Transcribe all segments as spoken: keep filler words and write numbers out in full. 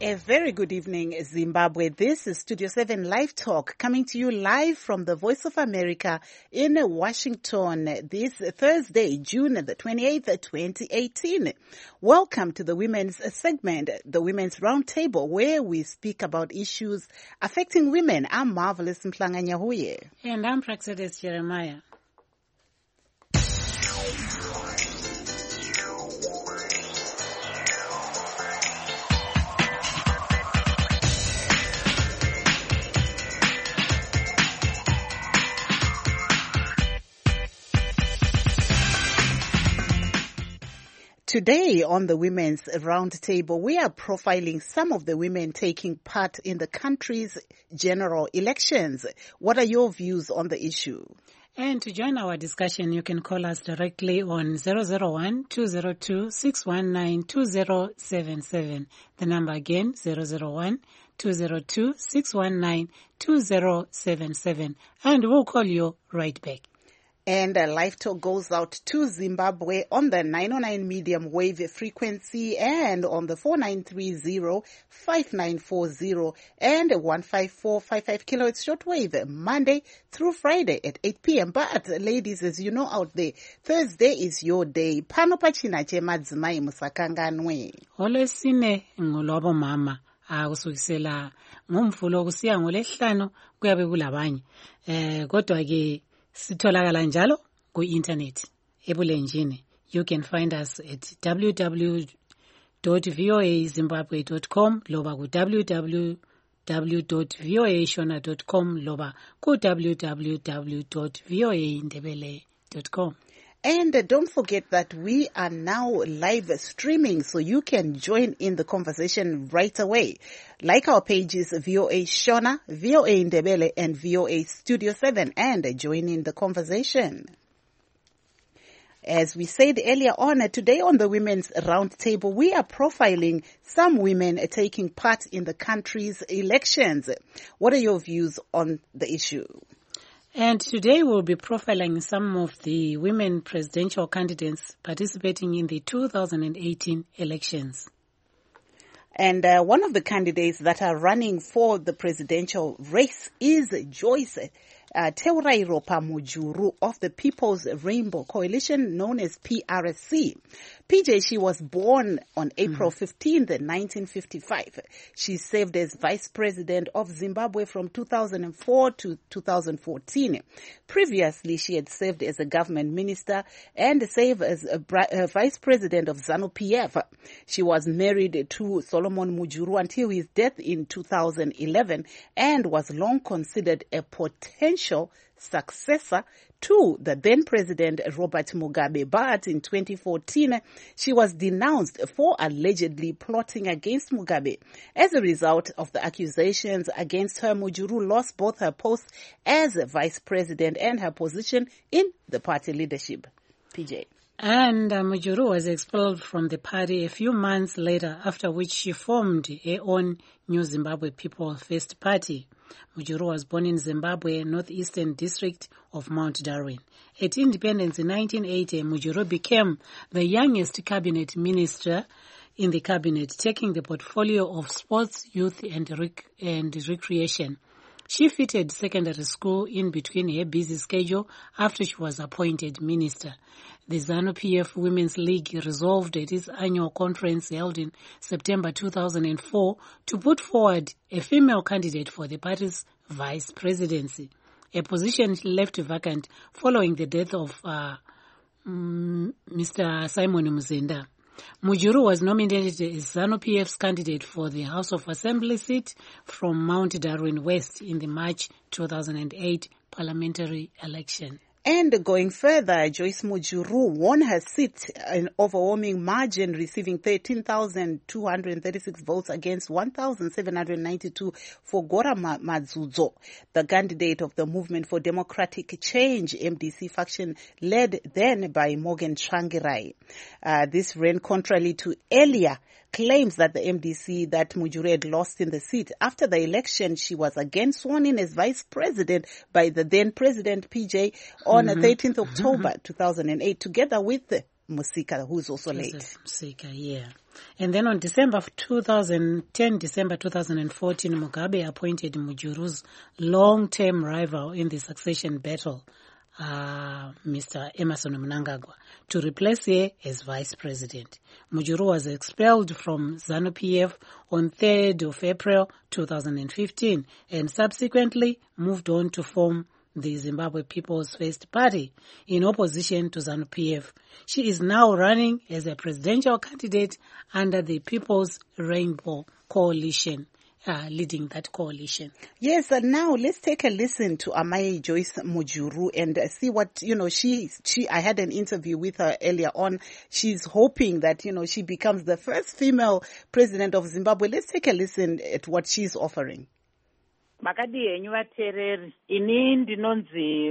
A very good evening, Zimbabwe. This is Studio seven Live Talk, coming to you live from the Voice of America in Washington this Thursday, June the twenty-eighth, twenty eighteen. Welcome to the Women's segment, the Women's Roundtable, where we speak about issues affecting women. I'm Marvelous Mhlanga Nyahuye. And I'm Praxedes Jeremiah. Today on the Women's Roundtable, we are profiling some of the women taking part in the country's general elections. What are your views on the issue? And to join our discussion, you can call us directly on zero zero one, two zero two, six one nine, two zero seven seven. The number again, zero zero one, two zero two, six one nine, two zero seven seven. And we'll call you right back. And uh, Live Talk goes out to Zimbabwe on the nine oh nine medium wave frequency and on the four nine three zero, five nine four zero and one five four five five kilohertz shortwave, Monday through Friday at eight p.m. But ladies, as you know out there, Thursday is your day. Pano pachina che madzimai musakanganwe. Olwesine ngolwabo mama akusukisela ngomvulo kusiya ngoLesihlanu kuyabe kulabanye. Eh kodwa ke sitholakala njalo ku-internet ebulenjini. You can find us at w w w dot voa zimbabwe dot com loba ku w w w dot voa shona dot com loba ku w w w dot voa ndebele dot com. And uh, don't forget that we are now live streaming, so you can join in the conversation right away. Like our pages, V O A Shona, V O A Ndebele, and V O A Studio seven, and uh, join in the conversation. As we said earlier on, uh, today on the Women's Roundtable, we are profiling some women uh, taking part in the country's elections. What are your views on the issue? And today we'll be profiling some of the women presidential candidates participating in the two thousand eighteen elections. And uh, one of the candidates that are running for the presidential race is Joyce uh, Teurairopa Mujuru of the People's Rainbow Coalition, known as P R S C. P J, she was born on April fifteenth, nineteen fifty-five. She served as Vice President of Zimbabwe from two thousand four to two thousand fourteen. Previously, she had served as a government minister and served as a, a Vice President of ZANU-P F. She was married to Solomon Mujuru until his death in two thousand eleven and was long considered a potential successor to the then President Robert Mugabe. But in twenty fourteen, she was denounced for allegedly plotting against Mugabe. As a result of the accusations against her, Mujuru lost both her post as Vice President and her position in the party leadership. P J. And uh, Mujuru was expelled from the party a few months later, after which she formed her own New Zimbabwe People First Party. Mujuru was born in Zimbabwe, northeastern district of Mount Darwin. At independence in nineteen eighty, Mujuru became the youngest cabinet minister in the cabinet, taking the portfolio of sports, youth, and, rec- and recreation. She fitted secondary school in between her busy schedule after she was appointed minister. The ZANU-P F Women's League resolved at its annual conference held in September two thousand four to put forward a female candidate for the party's vice presidency, a position left vacant following the death of uh, um, Mister Simon Muzenda. Mujuru was nominated as ZANU-P F's candidate for the House of Assembly seat from Mount Darwin West in the March two thousand eight parliamentary election. And going further, Joyce Mujuru won her seat in overwhelming margin, receiving thirteen thousand two hundred thirty-six votes against one thousand seven hundred ninety-two for Gora Madzudzo, the candidate of the Movement for Democratic Change, M D C faction, led then by Morgan Tsvangirai. Uh, this ran contrary to earlier claims that the M D C that Mujuru had lost in the seat. After the election, she was again sworn in as vice president by the then president P J on mm-hmm. the thirteenth of October two thousand eight, together with Musika, who's also Joseph late. Musika, yeah. And then on December two thousand ten, December two thousand fourteen, Mugabe appointed Mujuru's long-term rival in the succession battle, uh, Mister Emmerson Mnangagwa, to replace her as vice president. Mujuru was expelled from ZANU-P F on third of April two thousand fifteen and subsequently moved on to form the Zimbabwe People's First Party in opposition to ZANU-P F. She is now running as a presidential candidate under the People's Rainbow Coalition, uh, leading that coalition. Yes, and now let's take a listen to Amai Joyce Mujuru and uh, see what, you know, she, she, I had an interview with her earlier on. She's hoping that, you know, she becomes the first female president of Zimbabwe. Let's take a listen at what she's offering. Makadi henyu vateereri, ini ndinonzi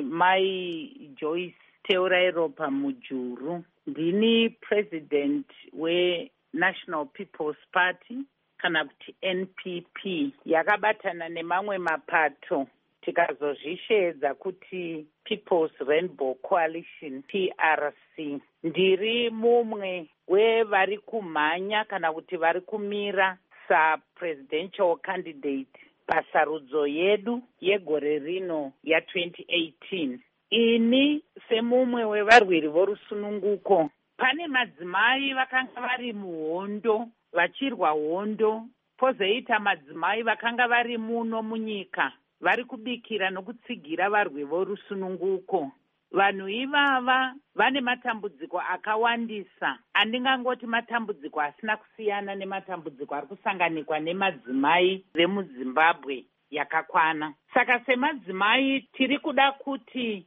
Mai Joyce Teurairopa Mujuru. Ndini president we-National People's Party, kana kuti N P P, yakabatana nemamwe mapato tikazozvisheedza kuti People's Rainbow Coalition, P R C. Ndiri mumwe wevari kumhanya kana kuti vari kumira sa-presidential candidate pasarudzo yedu yegore rino ya twenty eighteen. Ini semumwe wevarwiri vorusununguko, pane madzimai vakanga vari muhondo vachirwa hondo, pozoita madzimai vakanga vari muno munyika vari kubikira nokutsigira varwi vorusununguko. Vanhu ivava vane matambudziko akawandisa, andingangoti matambudziko asina kusiyana nematambudziko ari kusanganikwa nemadzimai vemuZimbabwe yakakwana. Saka semadzimai tiri kuda kuti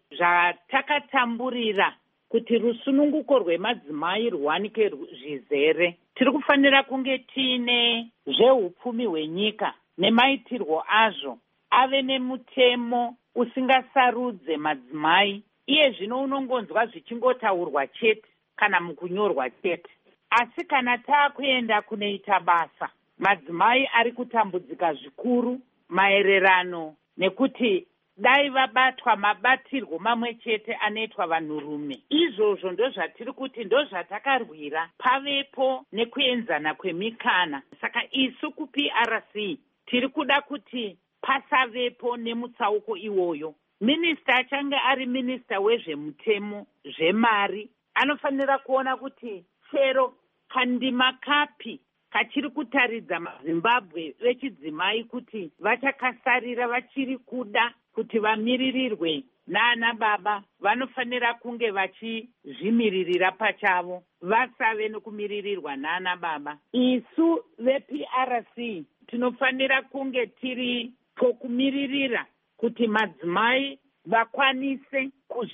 zvatakatamburira kuti rusununguko rwemadzimai rwanike zvizere, tiri kufanira kunge tiine zveupfumi hwenyika nemaitirwo azvo ave nemutemo usingasarudze madzimai. Iye zvino unongonzwa zvichingotaurwa chete kana mukunyorwa chete, asi kana taakuenda kunoita basa, madzimai ari kutambudzika zvikuru maererano nekuti dai vabatwa mabatirwo mamwe chete anoitwa vanhurume. Izvozvo ndo zvatiri kuti ndo zvatakarwira pavepo nekuenzana kwemikana. Saka isu ku-P R C tiri kuda kuti pasavepo nemutsauko iwoyo. Minista achange ari minista wezvemutemo zvemari anofanira kuona kuti chero kandima kapi kachiri kutaridza maZimbabwe vechidzimai kuti vachakasarira vachiri kuda kuti vamiririrwe naana baba, vanofanira kunge vachizvimiririra pachavo, vasave nokumiririrwa naana baba. Isu ve-P R C tinofanira kunge tiri pokumiririra kuti madzimai vakwanise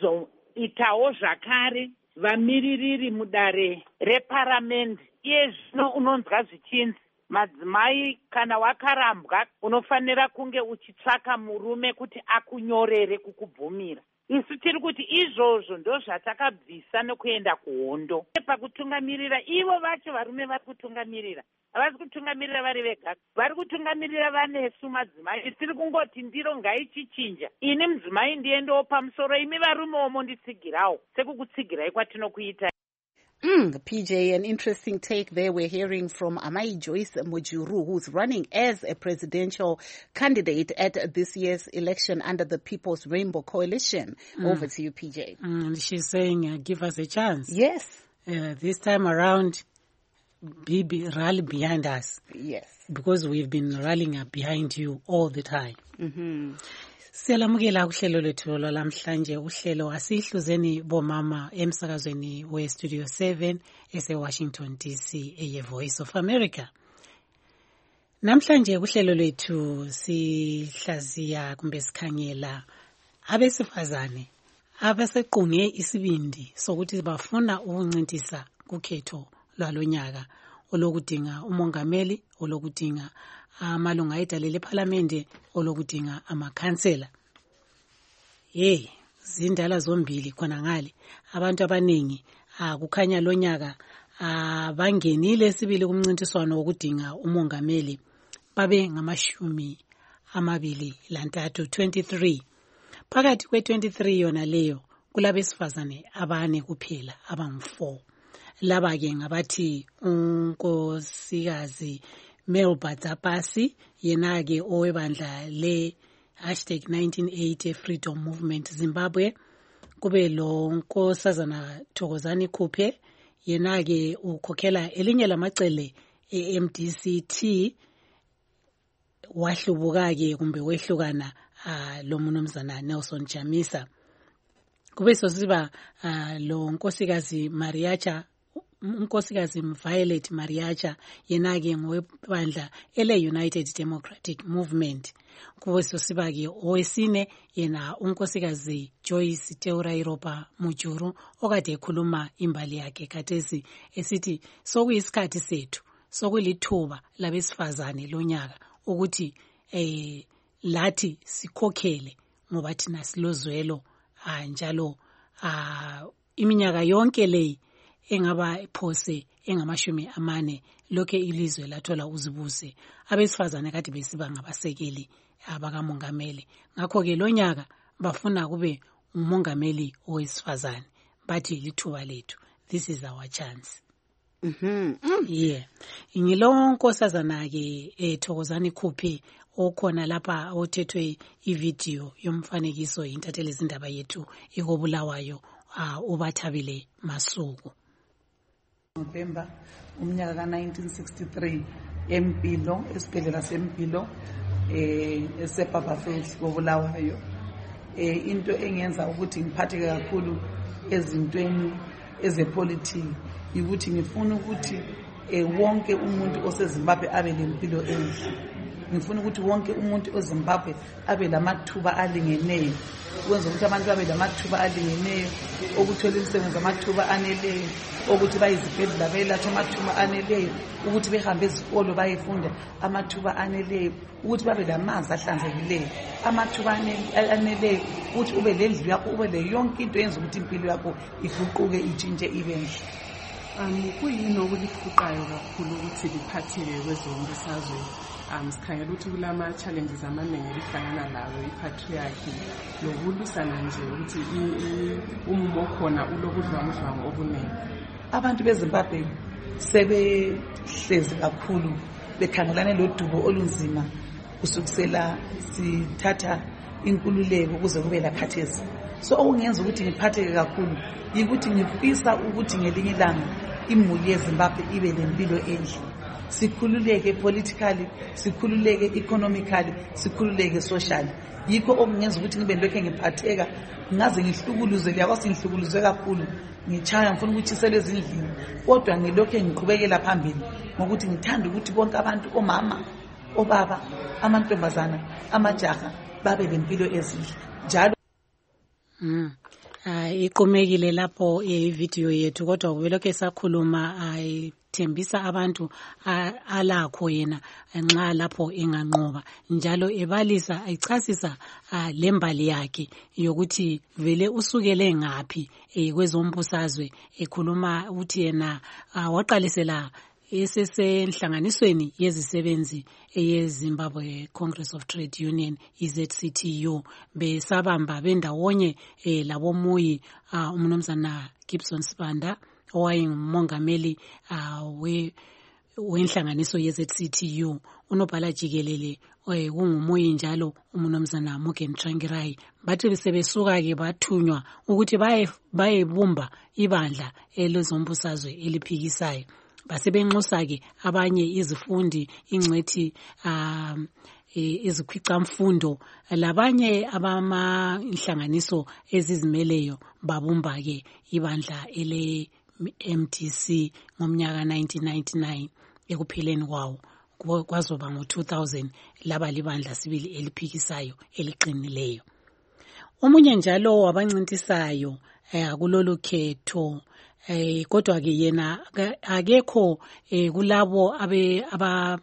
kuzoitawo zvakare vamiririri mudare reparamende. Iye zvino unonzwa zvichinzi madzimai kana wakarambwa unofanira kunge uchitsvaka murume kuti akunyorere kukubvumira. Isu tiri kuti izvozvo ndo zvatakabvisa nokuenda kuhondo. Pakutungamirira ivo vacho varume vari kutungamirira, havasi kutungamirira vari vega, vari kutungamirira vanesu madzimai. Tiri kungoti ndiro ngaichichinja, ini mudzimai ndiendewo pamusoro, imi varume omo nditsigirawo sekukutsigirai kwatinokuita. Mm, P J, an interesting take there. We're hearing from Amai Joyce Mujuru, who's running as a presidential candidate at this year's election under the People's Rainbow Coalition. Mm. Over to you, P J. Mm, she's saying, uh, give us a chance. Yes. Uh, this time around, be, be rally behind us. Yes. Because we've been rallying behind you all the time. Mm-hmm. Siyalamukela uhlelo lethu lwalamhlanje, uhlelo asihluzeni bomama emsakazweni we Studio seven ese Washington D C eye Voice of America. Namhlanje uhlelo lethu sihlaziya kumbe sikhangela abesifazane abasequnge isibindi sokuthi bafuna ukuncintisa kukhetho lwalonyaka olokudinga umongameli, olokudinga amalunga ayidalele eParliament, olokudinga amakhansela. Hey, zindala zombili khona ngale. Abantu abaningi akukhanya lonyaka bangenile sibili kumncintiswano wokudinga umongameli babe ngamashumi amabili lantathu, twenty-three. Phakathi kwe twenty-three yona leyo kulabesifazane abane kuphela abangu four. laba ke ngabathi unkosikazi Melba Dzapasi yena ke owebandla le hashtag nineteen eighty Freedom Movement Zimbabwe. Kube lo nkosazana Thokozani Khuphe yena ke ukhokhela elinye lamacele e-M D C T wahlubuka ke kumbe wehlukana uh, lo mnumzana Nelson Chamisa. Kube sosiba uh, lo nkosikazi Mariacha unkosikazi Violet Mariacha yena ke ngowebandla ele United Democratic Movement. Kube sosiba ke owesine yena unkosikazi Joyce Teurairopa Mujuru okade ekhuluma imbali yakhe khathesi esithi sokuyisikhathi sethu sokulithuba labesifazane lonyaka ukuthi eh lathi sikhokhele ngoba thina silozwelo ah njalo ah iminyaka yonke le engaba phose engamashumi amane lokho ilizwe lathola uzibuse abesifazane kade besiba ngabasekeli abakamongameli ngakho ke lonyaka bafuna kube umongameli owesifazane bathi lithuba lethu, this is our chance. Mhm. Yeah. Ingilonko sazana ke eThokozani Khuphe okhona lapha othethwe ivideo yomfanekiso intatheli izindaba yethu ikobulawayo ubathabile Masuku. November umnyaka ka nineteen sixty-three eMpilo esibhedlela seMpilo eh eseBabafeli kobulawayo. Eh into engenza ukuthi ngiphatheke kakhulu ezintweni ezepolitiki ukuthi ngifuna ukuthi eh wonke umuntu oseZimbabwe abe lempilo enhle. Ngifuna ukuthi wonke umuntu oZimbabwe abe lamathuba alingeneyo. Kwenza ukuthi abantu babe lamathuba alingeneyo, ukuthola imisebenzi amathuba aneleyo, ukuthi bayizibhedlela belatha amathuba aneleyo, ukuthi behambe ezikolo bayefunda amathuba aneleyo, ukuthi babe lamanzi ahlanzekileyo, amathuba aneleyo, ukuthi ube lendlu yakho ube le yonke into yenza ukuthi impilo yakho iguquke itshintshe ibe nhle. Um kuyini okulifuqayo kakhulu ukuthi liphatheke kwezombusazwe? Um sikhangela ukuthi kulama challenges amaningi lihlangana lawo ipatriarchy lokulwisana nje ukuthi umumo khona ulokudlwangudlwangu obuningi. Abantu beZimbabwe sebehlezi kakhulu bekhangelane lodubo olunzima kusukusela sithatha inkululeko kuze kube lakhathesi. So okungenza ukuthi ngiphatheke kakhulu yikuthi ngifisa ukuthi ngelinye ilanga imuli yeZimbabwe ibe lempilo enhle. Sikhululeke politically, sikhululeke economically, sikhululeke socially. Yikho okungenza ukuthi ngibe lokho ngiphatheka ngaze ngihlukuluze liyakwazi ngihlukuluzwe kakhulu ngichaya ngifuna ukuthi selezi endlini kodwa ngilokho ngiqhubekela phambili ngokuthi ngithanda ukuthi bonke abantu omama obaba amantombazana amajaha babe lempilo ezinhle njalo. Mm. Ay iqomekile lapho ivideo yethu kodwa ubelokho sakhuluma ayithembisa abantu alakho yena nxa lapho enganqoba njalo ebalisa ayichasisa lembali yakhe yokuthi vele usukele ngapi kwezombusazwe ekhuluma uthi yena waqalisela esesenhlanganisweni yezisebenzi eyeZimbabwe Congress of Trade Union E Z C T U besabamba bendawonye eh labomuyi umnumzana Gibson Sibanda owayengumongameli we wenhlanganiso ye Z C T U unobhala jikelele kungumuyi njalo umnumzana Mugen Trangirai bathi sebesuka ke bathunywa ukuthi baye bayebumba ibandla elezombusazwe eliphikisayo. Basebenxusa ke abanye izifundi ingcethi um izikhwicamfundo labanye abama inhlanganiso ezizimeleyo babumba ke ibandla ele M D C ngomnyaka nineteen ninety-nine ekupheleni kwawo kwazoba ngo two thousand laba libandla sibili eliphikisayo eliqinileyo. Omunye njalo wabancintisayo kulolu khetho eh kodwa ke yena akekho kulabo abe aba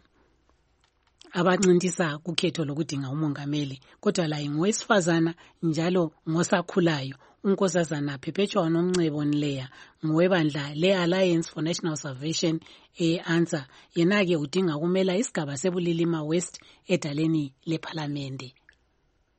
abancintisa kukhetho lokudinga umongameli kodwa la ingowesifazana njalo ngosakhulayo unkosazana Perpetua Nomncebo Nleya ngowebandla le Alliance for National Salvation e-Answer yena ke udinga kumela isigaba sebulilima West edaleni leParliament.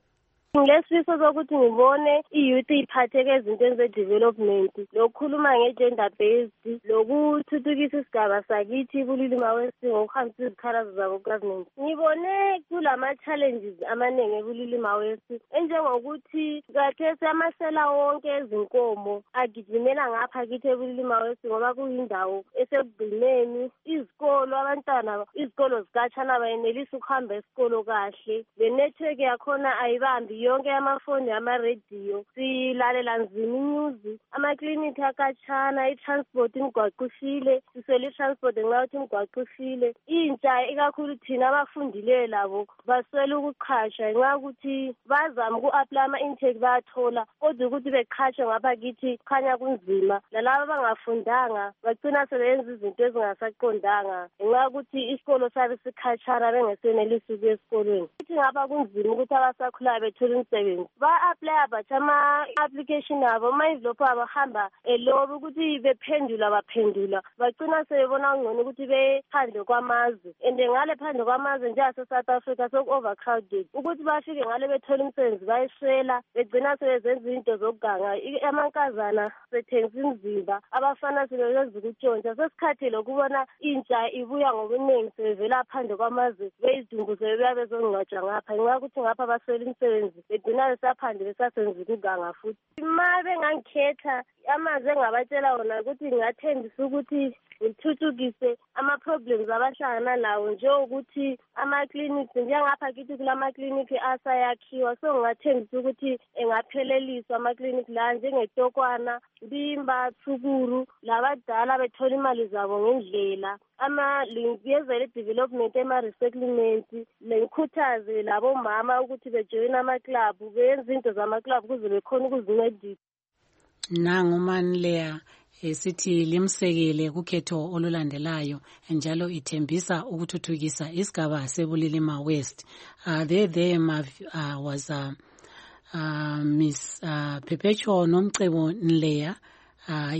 Ngilesifiso sokuthi ngibone i-youth iphatheke ezintweni ze-development, lokukhuluma nge-gender based, lokuthuthukisa isigaba sakithi kulilima wesi ngokuhambisa izikhalazo zabo ku-government. Ngibone kulama-challenges amaningi ekulilima wesi, enjengokuthi kathesi amasela wonke ezinkomo agijimela ngapha kithi ekulilima wesi ngoba kuyindawo esekugcineni. Izikolo abantwana, izikolo zikatshana bayenelisa ukuhamba esikolo kahle. Le network yakhona ayibambi yonke amafoni ama-radio, silalela nzima inews, amaklinikhi akatshana, i-transport imigwaqo ifile, siswele i-transport ngenxa yokuthi imigwaqo ifile. Intsha ikakhulu thina abafundileyo labo baswele ukuqhasha ngenxa yokuthi bazama uku-apply ama-intake bayathola, kodwa ukuthi beqhashe ngapha kithi khanya kunzima. Lalabo abangafundanga bagcina sebenza izinto ezingasaqondanga ngenxa yokuthi isikolo sabe sikhatshana bengesenelisi ukuya esikolweni. Kuthi ngapha kunzima ukuthi abasakhulayo bethole umsebenzi. Ba-apply batsha ama-application abo, ama-envelope abo hamba elobi ukuthi bephendula baphendula. Bagcina sebebona ngcono ukuthi bephandle kwamazwe. And ngale phandle kwamazwe njengase-South Africa soku-overcrowded. Ukuthi bafike ngale bethole umsebenzi bayiswela, begcina sebezenza izinto zokuganga. Amankazana sethengisa imizimba, abafana sebeyenza ukutshontsha. Sesikhathile ukubona intsha ibuya ngobuningi sebevela phandle kwamazwe beyizidumbu sebebuya bezongcwatshwa ngapha. Ngenxa yokuthi ngapha baswele umsebenzi begcina besaphandle besasenza ukuganga futhi. Ma bengangikhetha amazwi engabatshela wona ukuthi ngingathembisa ukuthi ngithuthukise ama-problems abahlangana lawo, njengokuthi ama-clinics njengapha kithi kulama-clinic asayakhiwa, so ngingathembisa ukuthi engapheleliswa ama-clinic la njengetokwana, Mbimba, Thukuru, labadala bethola imali zabo ngendlela. Ama-lingiyezele development ema-resettlement, lengikhuthaze labo mama ukuthi bejoyine ama-club, benze into zama-club ukuze bekhona ukuzincedisa. Nangu Manleya esithi limsekele kukhetho olulandelayo njalo ithembisa ukuthuthukisa isigaba seBulilima West. Uh, there there uh, was uh, uh, Miss uh, Perpetual Nomcebo Nleya. Uh,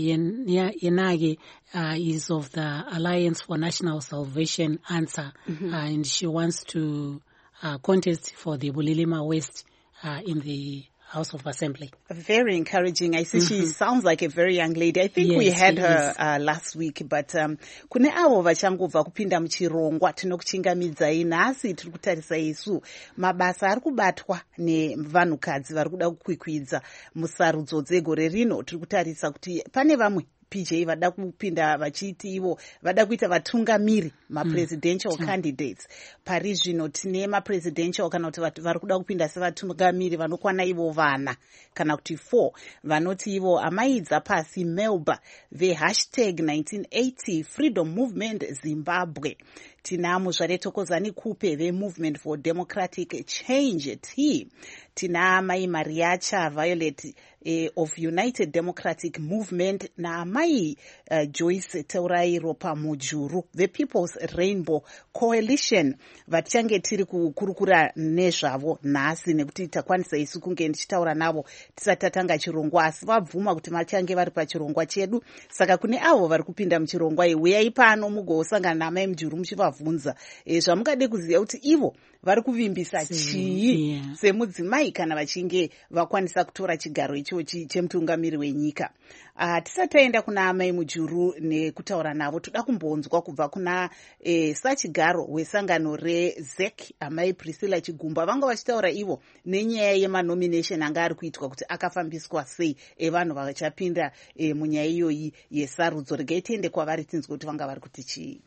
Yenage uh, is of the Alliance for National Salvation, ANSA, mm-hmm. uh, and she wants to uh, contest for the Bulilima West uh, in the House of Assembly. Very encouraging. I see mm-hmm. she sounds like a very young lady. I think yes, we had her uh, last week, but um, kune avo vachangobva kupinda muchirongwa tinokuchingamidza inhasi tiri kutarisa isu mabasa ari kubatwa nevanhukadzi vari kuda kukwikwidza musarudzo dzegore rino. Tiri kutarisa kuti pane vamwe P J vada kupinda vachiti ivo vada kuita vatungamiri ma-presidential mm. candidates. Pari zvino tine ma-presidential kana kuti vari kuda kupinda sevatungamiri vanokwana ivo vana kana kuti four vanoti ivo amaidza pasi Melba vehashtag nineteen eighty Freedom Movement Zimbabwe. Tina Muzvare Tokozani Kupe ve-Movement for Democratic Change T. Tina Mai Mariacha Violet eh, of United Democratic Movement na Mai uh, Joyce Teurairo Mujuru the People's Rainbow Coalition. Vachange tiri kukurukura nezvavo nhasi nekuti takwanisa isu kunge ndichitaura navo tisatatanga chirongwa asi vabvuma kuti machange vari pachirongwa chedu. Saka kune avo vari kupinda muchirongwa uyai pano mugosangana naMai Mujuru muchiva vunza e, zvamungade kuziva kuti ivo vari kuvimbisa chii yeah. semudzimai kana vachinge vakwanisa kutora chigaro ichochi chemutungamiri wenyika. Uh, tisati taenda kuna Amai Mujuru nekutaura navo toda kumbonzwa kubva kuna e, sachigaro wesangano reZ E C Amai Priscilla Chigumba vanga vachitaura ivo nenyaya yemanomination anga ari kuitwa kuti akafambiswa sei evanhu vachapinda e, munyaya iyoyi yesarudzo. Regai tiende kwavari tinzwe kuti vanga vari kuti chii.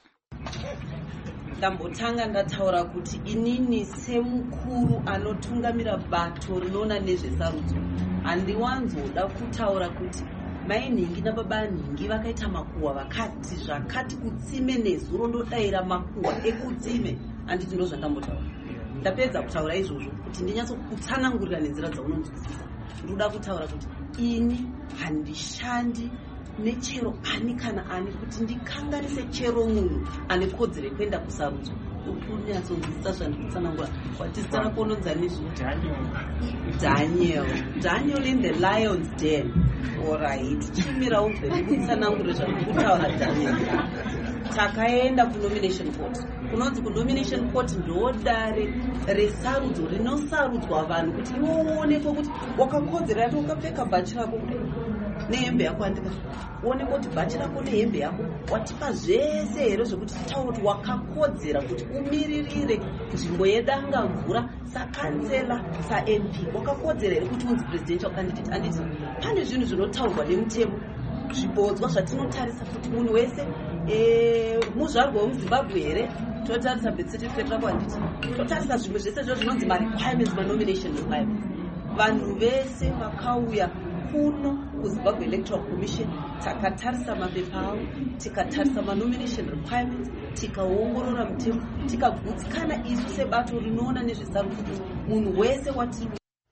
Ndambotanga ndataura kuti inini semukuru anotungamira bato rinoona nezvesarudzo handiwanzoda kutaura kuti mai nhingi nababa nhingi vakaita makuhwa vakati zvakati kutsime nezuro ndodaira makuhwa ekutsime. Handiti ndo zvandambotaura. Ndapedza kutaura izvozvo kuti ndinyatsokutsanangurira nenzira dzaunonzwisisa. Ndoda kutaura kuti ini handishandi nechero ani kana ani kuti ndikanganise chero munhu ane kodzero kuenda kusarudzo. Unyatsozidzisa zvandikutsanangura watisara kononza nezvo Daniel Daniel in the lion's den. All right, chimira ubve kutsanangura zvandikutaura Daniel. takaenda kunomination court. Kunonzi kunomination court ndodare resarudzo rinosarudzwa vanhu kuti iwe uonekwe kuti wakakodzera yati ukapfeka bhachi rako kudai nehembe yako andika uonekwe kuti bhachi rako nehembe yako watipa zvese here zvekuti titaura kuti wakakodzera kuti umiririre nzvimbo yedanga mvura sakansela saM P wakakodzera here kuti unzi presidential candidate. Anditi pane zvinhu zvinotaurwa nemutemo zvibodzwa zvatinotarisa kuti munhu wese muzvarwa wemuzimbabwe here totarisa birth certificate rako. Handiti totarisa zvimwe zvese zvo zvinonzi marequirements manomination requirements. Vanhu vese vakauya kuno kuzimbabwe electoral commission takatarisa mapepa avo tikatarisa manomination requirements tikaongorora mutemo tikagutsikana isu sebato rinoona nezvesarudzo munhu wese watiri.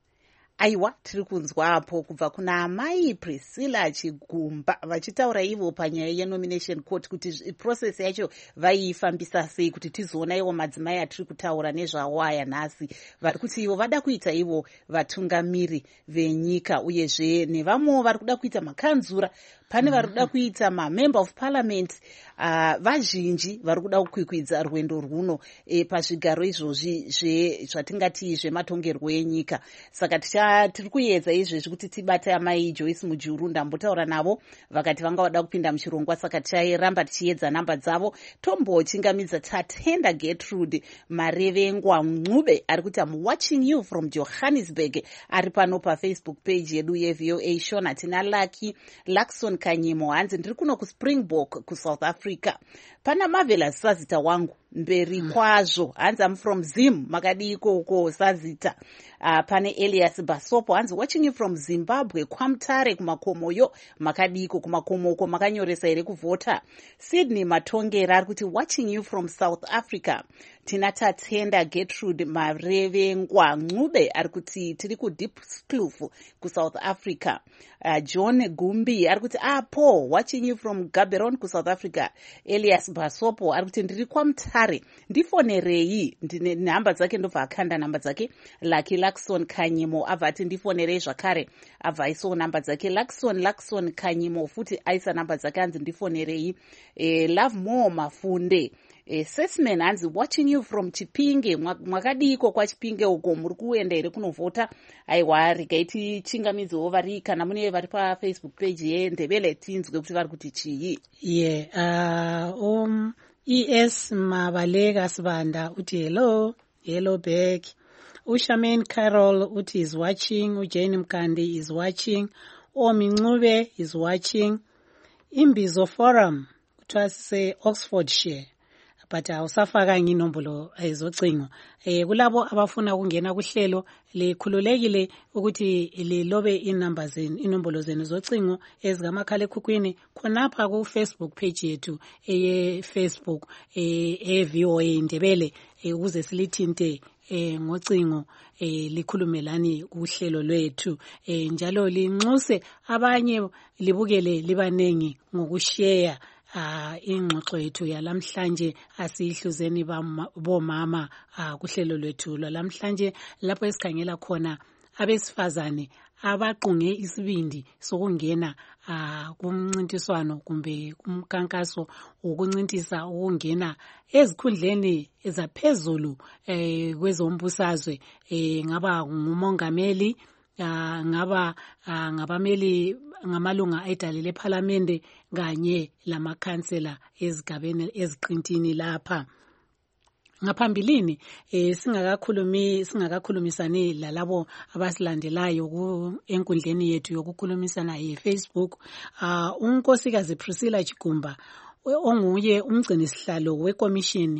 Aiwa, tiri kunzwapo kubva kuna amai Priscilla Chigumba vachitaura ivo panyaya yenomination court kuti process yacho vaifambisa sei kuti tizoona ivo madzimai atiri kutaura nezvawo aya nhasi vari kuti ivo vada kuita ivo vatungamiri venyika uyezve nevamwewo vari kuda kuita makanzura pane vari kuda kuita mamember of parliament uh, vazhinji vari kuda kukwikwidza rwendo rwuno e, pazvigaro izvozvi zvatingati zvematongerwo enyika. Saka tiri kuedza izvezvi kuti tibate amai Joyce Mujuru ndambotaura navo vakati vanga vada kupinda muchirongwa, saka tichairamba tichiedza namba dzavo. Tombochingamidza Tatenda Gertrude Marevengwa Ncube ari kuti I'm watching you from Johannesburg ari pano paFacebook page yedu yeV O A Shona. Tina Lucky Lakson Kanyimo hanzi ndiri kuno kuSpringbok kuSouth Africa. Pana Marvelous Sazita wangu mberi kwazvo hanzi I'm from Zim makadi ikoko Sazita. Uh, pane Elias Basopo hanzi watching you from Zimbabwe Kwamtare kumakomoyo makadiko kumakomoko makanyoresa here kuvhota. Sydney Matongera ari kuti watching you from South Africa. Tina Tatenda Gertrude Marevengwa Ncube ari kuti tiri kuDiepskloof kuSouth Africa. Uh, John Gumbi ari kuti apo watching you from Gaborone kuSouth Africa. Elias Basopo ari kuti ndiri Kwamtare ndifonerei ndine namba dzake ndobva akanda namba dzake. Lucky Lakson Kanyimo abva ati ndifonerei zvakare abva aisawo namba dzake. Lakson Lakson Kanyimo futi aisa namba dzake hanzi ndifonerei. E, Love More Mafunde e, Sesman hanzi watching you from Chipinge mwakadiko kwaChipinge uko muri kuenda here kunovhota. Aiwa regai chingamidzewo vari kana mune vari paFacebook page yeNdebele tinzwe kuti vari kuti chii. Ye uh, um E S Mabalega Sibanda uti hello hello back. Ushaman Carol uti is watching. Ujane Mkandi is watching. Omi Ncube is watching. Imbizo Forum utwase Oxfordshire but awusafaka nginombolo ezocingo. Eh kulabo abafuna ukungena kuhlelo likhululekile ukuthi lilobe inamba zenu inombolo zenu zocingo ezigamakhala ekhukwini khonapha ku Facebook page yethu eye Facebook eh eV O A Ndebele ukuze silithinte eh ngocingo eh likhulumelani kuhlelo lwethu eh njalo linxuse abanye libukele libanengi ngokushare ah ingxoxo yethu yalamhlanje asihluzeni bomama ah kuhlelo lwethu lamhlanje lapho esikhangela khona abesifazane abaqunge isibindi sokungena ah kumncintiswano kumbe kumkankaso ukuncintisa ukungena ezikhundleni ezaphezulu eh kwezombusazwe eh ngaba ngumongameli Uh, ngaba uh, ngabameli ngamalunga edale leParliament kanye lamakhansela ezigabeni eziqintini lapha. Ngaphambilini eh singakakhulumi singakakhulumisani lalabo abasilandelayo ku enkundleni yethu yokukhulumisana yeFacebook uh, unkosikazi Priscilla Chigumba onguye umgcini sihlalo weCommission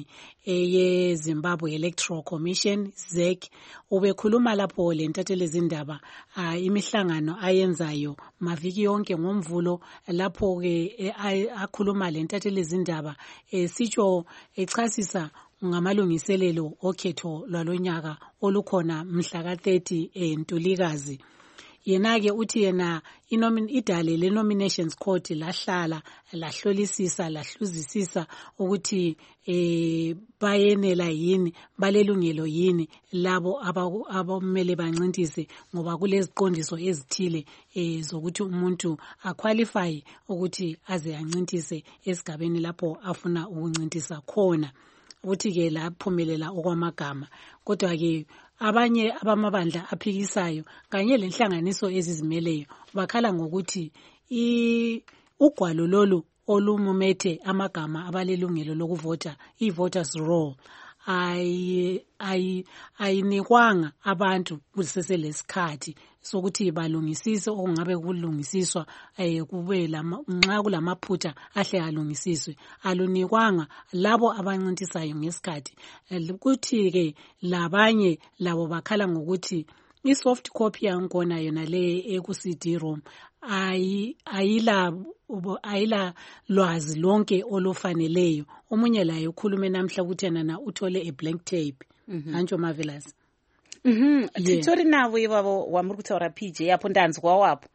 eye Zimbabwe Electoral Commission Z E C ubekhuluma lapho lentathele izindaba imihlangano ayenzayo maviki yonke ngomvulo lapho ke akhuluma lentathele izindaba sitsho echasisa ngamalungiselelo okhetho lwalonyaka olukhona mhla ka thirty eNtulikazi. yena-ke uthi yena idale le-nominations court lahlala lahlolisisa lahluzisisa ukuthi eh bayenela yini balelungelo yini labo abamele bancintise ngoba kuleziqondiso ezithile eh zokuthi umuntu aqualify ukuthi aze ancintise esigabeni lapho afuna ukuncintisa khona. Uthi-ke laphumelela okwamagama kodwa-ke abanye abamabandla aphikisayo kanye lenhlanganiso ezizimeleyo bakhala ngokuthi ugwalo lolu olumumethe amagama abalelungelo lokuvota i-voters roll ayinikwanga abantu kuseselesikhathi sokuthi balungisise okungabe kulungisiswa kube nxa kulamaphutha ahle alungisiswe alunikwanga labo abancintisayo ngesikhathi. Kuthi-ke labanye labo bakhala ngokuthi i-soft copy yankona yona le eku-C D ROM ayila ayila lwazi lonke olufaneleyo. Omunye laye ukhulume namhla ukuthi yena uthole a blank tape. Hantsho Marvelous. Mhm. Titori navo ivavo wamuri kutaura P J apo ndanzwa wapo.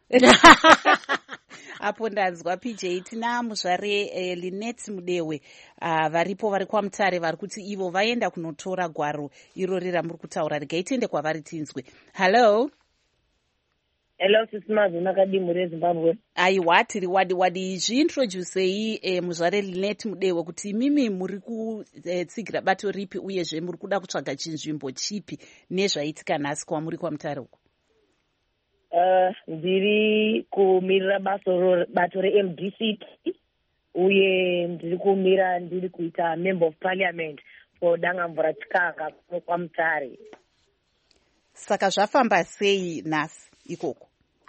Apo ndanzwa P J tina muzvare eh, Linet Mudewe uh, varipo vari kwaMutare vari kuti ivo vaenda kunotora gwaro irori ramuri kutaura regai tiende kwavari tinzwe. Hello. Hello sisimazi nakadimu reZimbabwe. Aiwa tiri wadi wadi zviintroducei eh, muzvare Linet Mudewe kuti imimi muri kutsigira eh, bato ripi uyezve muri kuda kutsvaga chinzvimbo chipi nezvaitika nhasi kwamuri kwaMutare uko. Uh, ndiri kumirira baso bato re-M D C T uye ndiri kumira ndiri kuita member of parliament for Dangamvura Chikanga kwaMutare. Saka zvafamba sei nhasi ikoko?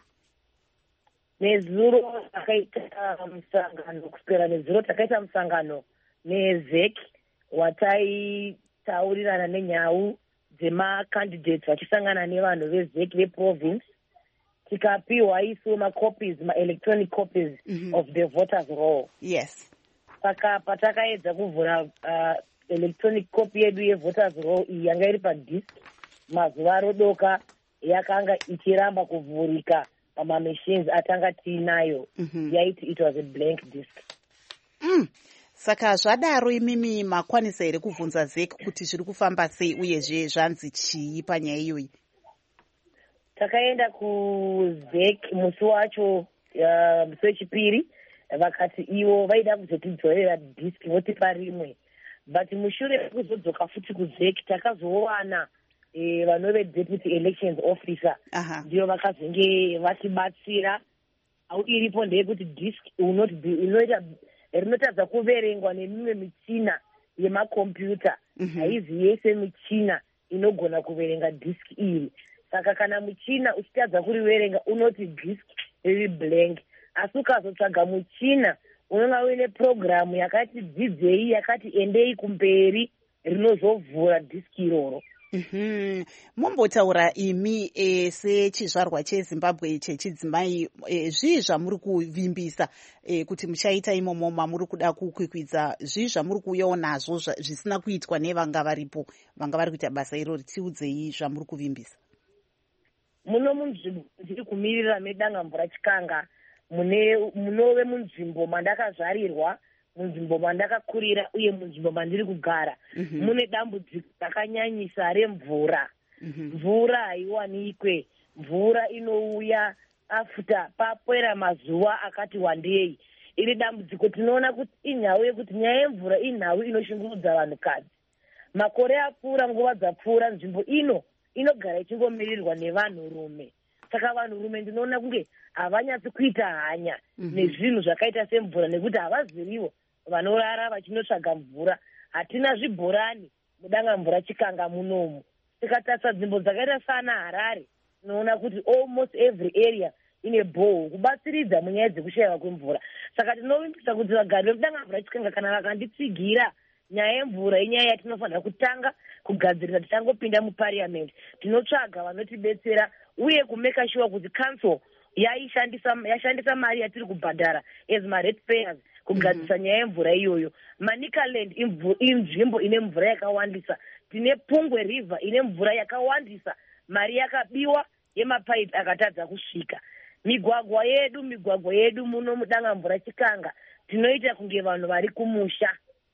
Nezuro takaita musangano kuswera nezuro takaita musangano neZEC wataitaurirana nenyau dzemacandidates vachisangana nevanhu veZEC veprovince tikapiwa isu macopies ma-electronic copies mm-hmm. of the voters roll. Yes. Saka patakaedza kuvhura uh, electronic copy yedu yevoters roll iyi yanga iri padisk mazuva rodoka yakanga ichiramba kuvhurika pamamachines atanga tiinayo mm-hmm. yaiti it was a blank disk. Mm. Saka zvadaro imimi makwanisa here kuvhunza ZEC kuti zviri kufamba sei uyezve zvanzi chii panyaya iyoyi? Takaenda kuZEC musi wacho uh, musi wechipiri vakati ivo vaida kuzotidzorera disk votipa rimwe but mushure mekuzodzoka futi kuZEC takazowana eh, vanove deputy elections officer ndio vakazenge vatibatsira au iripo ndeyekuti disk inoita rinotadza kuverengwa nemimwe michina yemakombiyuta haizi mm-hmm. yese michina inogona kuverenga disk iri. Saka kana muchina uchitadza kuriverenga unoti disk riri blank asi ukazotsvaga muchina unonga uine programu yakati dzidzei yakati endei kumberi rinozovhura disk iroro. Mm-hmm. Mumbotaura imi e, sechizvarwa cheZimbabwe chechidzimai e, zvii zvamuri kuvimbisa e, kuti muchaita imomo mamuri kuda kukwikwidza zvii zvamuri kuuyawo nazvo zvisina kuitwa nevanga varipo vanga vari kuita basa irori tiudzei zvamuri kuvimbisa. Muno munzvimbo ndiri kumirira meDangamvura Chikanga mune munove munzvimbo mandakazvarirwa munzvimbo mandakakurira uye munzvimbo mandiri kugara mm-hmm. mune dambudziko rakanyanyisa remvura mm-hmm. mvura haiwanikwe mvura inouya after papera mazuva akati wandei iri dambudziko tinoona kuti inhau yekuti nyaya yemvura inhau inoshungurudza vanhukadzi makore apfuura nguva dzapfuura nzvimbo ino inogara ichingomirirwa nevanhurume saka vanhurume ndinoona kunge havanyatsi kuita hanya mm-hmm. nezvinhu zvakaita semvura nekuti havaziriwo vanorara vachinotsvaga mvura hatina zvibhorani muDangamvura Chikanga munomu tikatarisa nzvimbo dzakaita sana Harare tinoona kuti almost every area ine bhoo kubatsiridza munyaya dzekushayiwa kwemvura saka tinovimbisa kuti vagari vemuDangamvura Chikanga kana vakanditsigira nyaya yemvura inyaya yatinofanira kutanga kugadzirira tichangopinda muparliament tinotsvaga vanotibetsera uye kumeka sure kuti council yaishandisa yashandisa mari yatiri kubhadhara as ma-ratepayers kugadzirisa mm-hmm. nyaya yemvura iyoyo. Manicaland inzvimbo ine mvura yakawandisa, tine Pungwe River ine mvura yakawandisa, mari yakabiwa yemapaipi akatadza kusvika. Migwagwa yedu migwagwa yedu muno mudangamvura Chikanga tinoita kunge vanhu vari kumusha.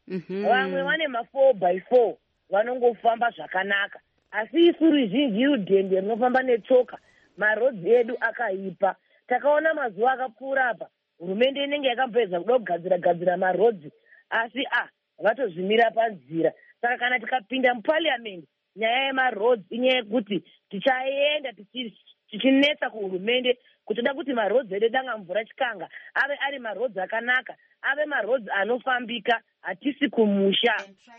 Vamwe vane ma four by four vanongofamba zvakanaka, asi isu ruzhinji rudhende rinofamba netsoka, marodzi edu akaipa. Takaona mazuva akapfuura apa hurumende inenge yakapedza kuda kugadzira gadzira marodzi, asi ah vatozvimira panzira. Saka kana tikapinda muparliament nyaya yemarodzi inyaya yekuti tichaenda tichinetsa kuhurumende kuti toda kuti marodzi edu Dangamvura Chikanga ave ari marodzi akanaka, ave marodzi anofambika, hatisi kumusha.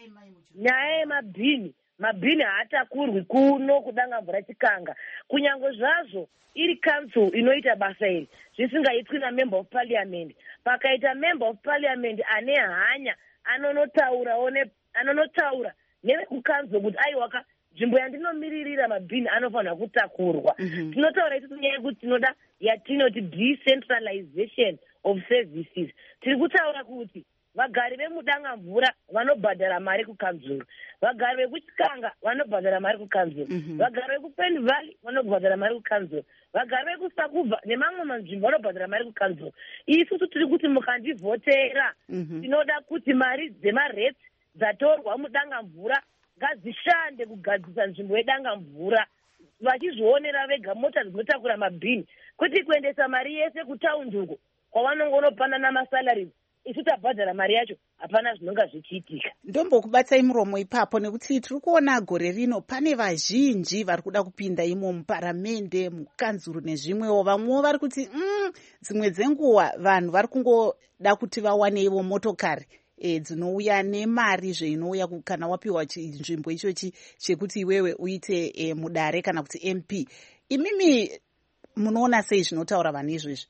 Nyaya yemabhini, mabhini haatakurwi kuno kuDangamvura Chikanga, kunyange zvazvo iri council inoita basa iri zvisingaitwi namember of parliament. Pakaita member of parliament ane hanya anonotaurawo anonotaura nevekukanzo kuti aiwaka nzvimbo yandinomiririra mabhini anofanira kutakurwa. Mm-hmm. Tinotaura isusu nyaya yekuti tinoda yatinoti decentralization of services. Tiri kutaura kuti vagari vemudangamvura vanobhadhara mari kukanzuro, vagari vekuchikanga vanobhadhara mari kukanzuro, mm-hmm. vagari vekupen valley vanobhadhara mari kukanzuro, vagari vekusakubva nemamwe manzvimbo vanobhadhara mari kukanzuro. Isusu tiri kuti mukandivhotera, mm-hmm. tinoda kuti mari dzemaretsi dzatorwa mudangamvura ngadzishande kugadzisa nzvimbo yedangamvura, vachizvionera vega mota dzinotakura mabhini, kwete kuendesa mari yese kutaundi uko kwavanongonopanana masalari. Isu tabhadhara mari yacho hapana zvinonga zvichiitika. Ndombokubatsai muromo ipapo nekuti tiri kuona gore rino pane vazhinji vari kuda kupinda imo muparamende, mukanzuro nezvimwewo. Vamwewo vari kuti mm, dzimwe dzenguva vanhu vari kungoda kuti vawane ivo motokari e, dzinouya nemari zvainouya kana wapiwa nzvimbo ichochi chekuti iwewe uite e, mudare kana kuti M P. Imimi munoona sei zvinotaura vanhu izvezvi?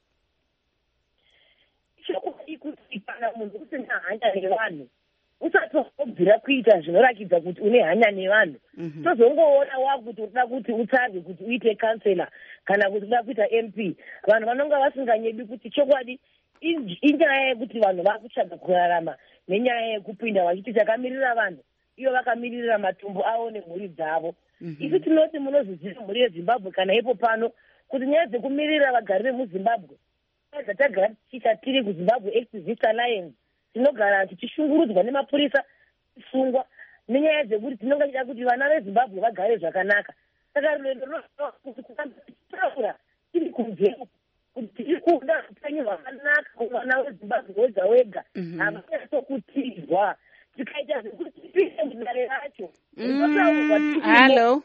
Kana munhu usina hanya nevanhu usati wabvira kuita zvinorakidza kuti une hanya nevanhu, mm-hmm. tozongoona wakuti unoda kuti utsarwe kuti uite kansela kana kuti unoda kuita M P. Vanhu vanonga vasinganyedi kuti chokwadi inyaya yekuti vanhu vakutsvaga kurarama nenyaya yekupinda vachiti takamirira vanhu iyo vakamirira matumbu avo nemhuri dzavo. Mm-hmm. Isu tinoti munozviziva mhuri yeZimbabwe kana ipo pano kuti nyaya dzekumirira vagari vemuZimbabwe dzatagara tichita tiri kuZimbabwe Activist Alliance tinogara tichishungurudzwa nemapurisa sungwa nenyaya dzekuti tinonga tichida kuti vana veZimbabwe vagare zvakanaka. Saka rwendo rinotaura tiri kunze kuti tiri kuda upenyu hwakanaka kumwana weZimbabwe wega wega, havanyatsokutirwa tikaita zvekuti tipinde mudare racho. Halo,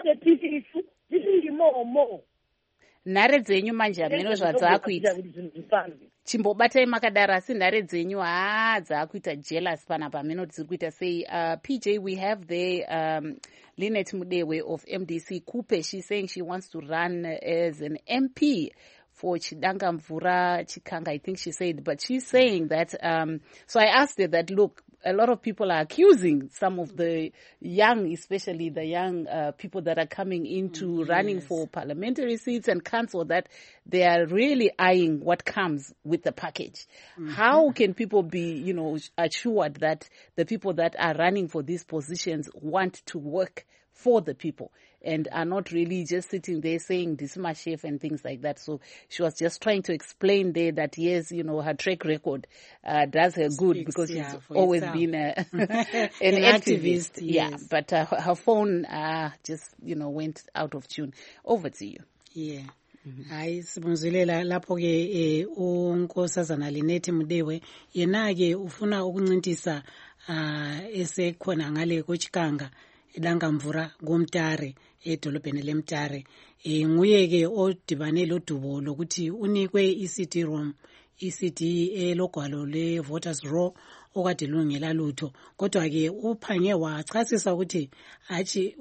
tiri imomo. Nhare dzenyu manje hameno zvadzakuita chimbobatai makadaro, asi nhare dzenyu haa dzakuita jealous panapa hameno dziri kuita sei. uh, P J, we have there um, Linet Mudewe of M D C Kupe. She's saying she wants to run as an M P for Chidangamvura Chikanga, I think she said, but she's saying that um, so I asked her that, look, a lot of people are accusing some of the young, especially the young uh, people that are coming into yes. running for parliamentary seats and council, that they are really eyeing what comes with the package. Mm-hmm. How can people be, you know, assured that the people that are running for these positions want to work for the people and are not really just sitting there saying this is my chef and things like that? So she was just trying to explain there that yes, you know, her track record uh, does her good Speaks, because yeah, she's always itself. been a, an, an activist. activist yes. Yeah, but uh, her phone uh, just, you know, went out of tune. Over to you. Yeah. Hayi sibongezelela lapho ke unkosazana Linet Mudewe yena ke ufuna ukuncintisa esekhona ngale koChikanga eDangamvura ngomtare edolobheni leMtare. Eh nguye ke odibane lodubo lokuthi unikwe iCD ROM, iCD elogwalo le voters roll okade lungela lutho, kodwa ke uphange wachasisa ukuthi athi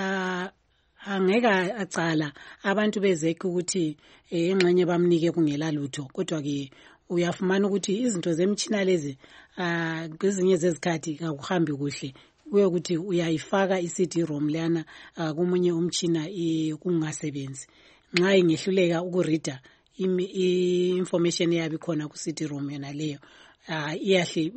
angeka acala abantu bezeke ukuthi engxenye bamnike kungela lutho, kodwa ke uyafumana ukuthi izinto zemtchina lezi ah kwezinye zezikhathi akuhambi kuhle, kuye ukuthi uyayifaka iCD ROM lana kumunye umtchina kungasebenzi. Nxa ingehluleka ukureader information yabi khona ku C D ROM yona leyo, ah iyahle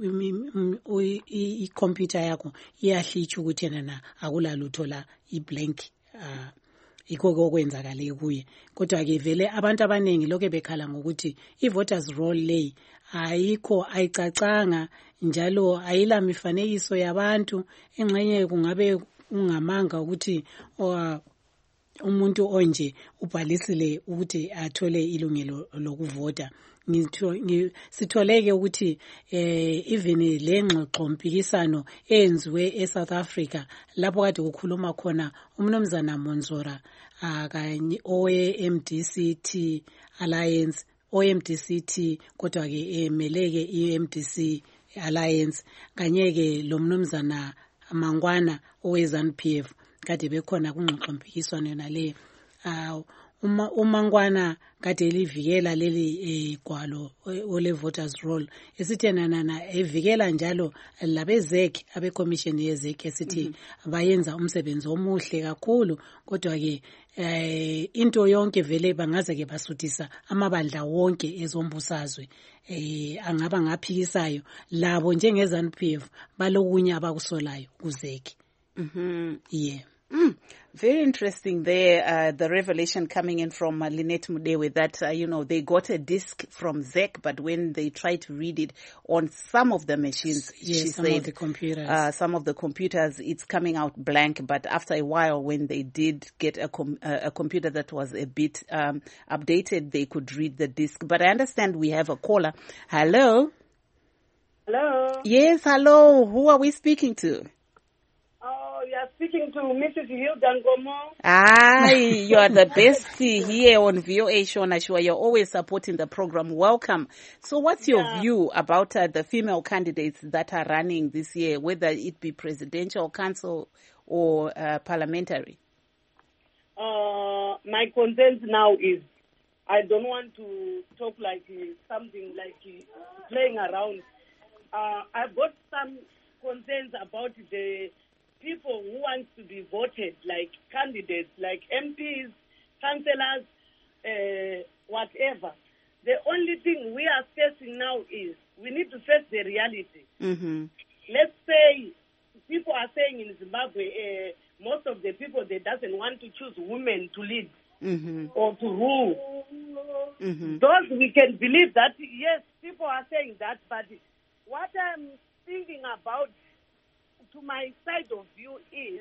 i-computer yakho iyahle ithi ukuthi yena akulalutho la i-blank uh, ikho okwenzakale kuye. Kodwa ke vele abantu abaningi lokho bekhala ngokuthi i-voters roll lay ayikho ayicacanga njalo ayila mifanekiso yabantu, engxenye kungabe ungamanga ukuthi umuntu onje ubhalisile ukuthi athole ilungelo lokuvota. Sitholeke ukuthi eh even le ngxoxo mpikisano eyenziwe eSouth Africa lapho kade kukhuluma khona umnumzana Monzora akanye owe M D C T Alliance o M D C T kodwa ke emeleke i M D C Alliance kanye ke lo mnumzana Mangwana owe ZANU P F kade bekhona kungxoxo mpikiswano nale uma umangwana kade livikela leli gwalo ole voters roll esithena nana evikela njalo labezek abe commission yezek esithi bayenza umsebenzi omuhle kakhulu. Kodwa ke eh into yonke vele bangaze ke basuthisa amabandla wonke ezombusazwe eh angaba ngaphikisayo labo njenge ZANU P F balokunye abakusolayo kuzek. Mhm. Yeah. Mm, very interesting there, uh, the revelation coming in from uh, Lynette Mudewe that, uh, you know, they got a disc from Z E C, but when they tried to read it on some of the machines, yes, she some said, of the computers. Uh, some of the computers, it's coming out blank, but after a while, when they did get a, com uh, a computer that was a bit um, updated, they could read the disc. But I understand we have a caller. Hello? Hello? Yes, hello. Who are we speaking to? You are speaking to Missus Hilda Ngomo. Ah, you are the best here on V O A Shona Shua. You're always supporting the program. Welcome. So what's your yeah. view about uh, the female candidates that are running this year, whether it be presidential, council, or uh, parliamentary? Uh, my concerns now is I don't want to talk like uh, something like uh, playing around. Uh, I've got some concerns about the people who want to be voted, like candidates, like M Ps, councillors, uh, whatever. The only thing we are facing now is we need to face the reality. Mm-hmm. Let's say people are saying in Zimbabwe, uh, most of the people, they doesn't want to choose women to lead mm-hmm. or to rule. Mm-hmm. Those we can believe that, yes, people are saying that, but what I'm thinking about to my side of view is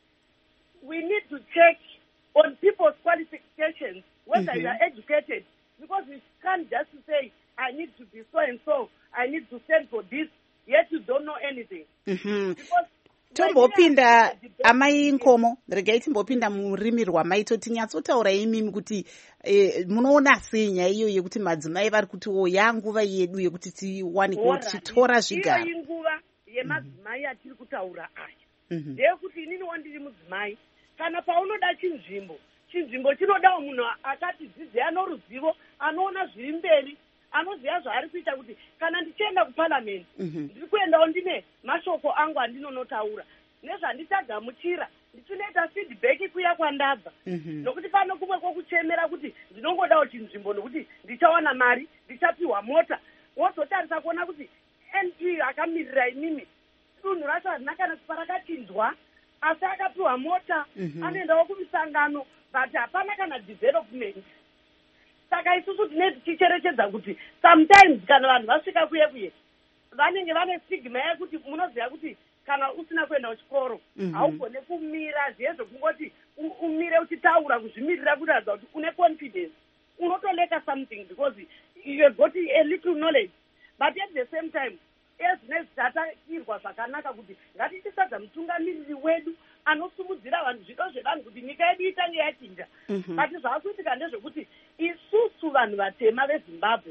we need to check on people's qualifications, whether mm-hmm. they are educated, because we can't just say, I need to be so and so, I need to stand for this, yet you don't know anything. Mm-hmm. Because tombopinda amai nkomo regai timbopinda murimi rwamaitoti nyatsotaura imimi kuti eh, munoona sei nyaya iyo yekuti madzimai vari kuti o yanguva yedu yekuti tiwanikwe tichitora zvigaro iyo inguva yemadzimai atiri kutaura aya ndeyekuti inini wandiri mudzimai kana paunoda chinzvimbo chinzvimbo chinodawo munhu akati dzidzei anoruzivo anoona zviri mberi anoziva zvaari kuita kuti kana ndichienda kuparliament ndiri kuendawo ndine mashoko angu andinonotaura nezvanditagamuchira ndichinoita feedback kuya kwandabva nokuti pano kumwe kwokuchemera kuti ndinongodawo chinzvimbo nokuti ndichawana mari ndichapiwa mota wozotarisa kuona kuti N P akamirira imimi dunhu racho harina kana kupa rakachinjwa asi akapiwa mota anoendawo kumisangano but hapana kana development. Saka isusu tine tichicherechedza kuti sometimes kana vanhu vasvika kuye kuye vanenge vane stigma yekuti munoziva kuti kana usina kuenda kuchikoro haugone kumira zviye zvekungoti umire uchitaura kuzvimirira kuratidza kuti une confidence unotoleka something because you have got a little knowledge, but at the same time ezinezi tatakirwa zvakanaka kuti ngatichisadza mutungamiriri wedu anosumudzira vanhu zvido zvevanhu kuti nyika yedu itange yachinja. But zvaakuitika ndezvekuti isusu vanhu vatema vezimbabwe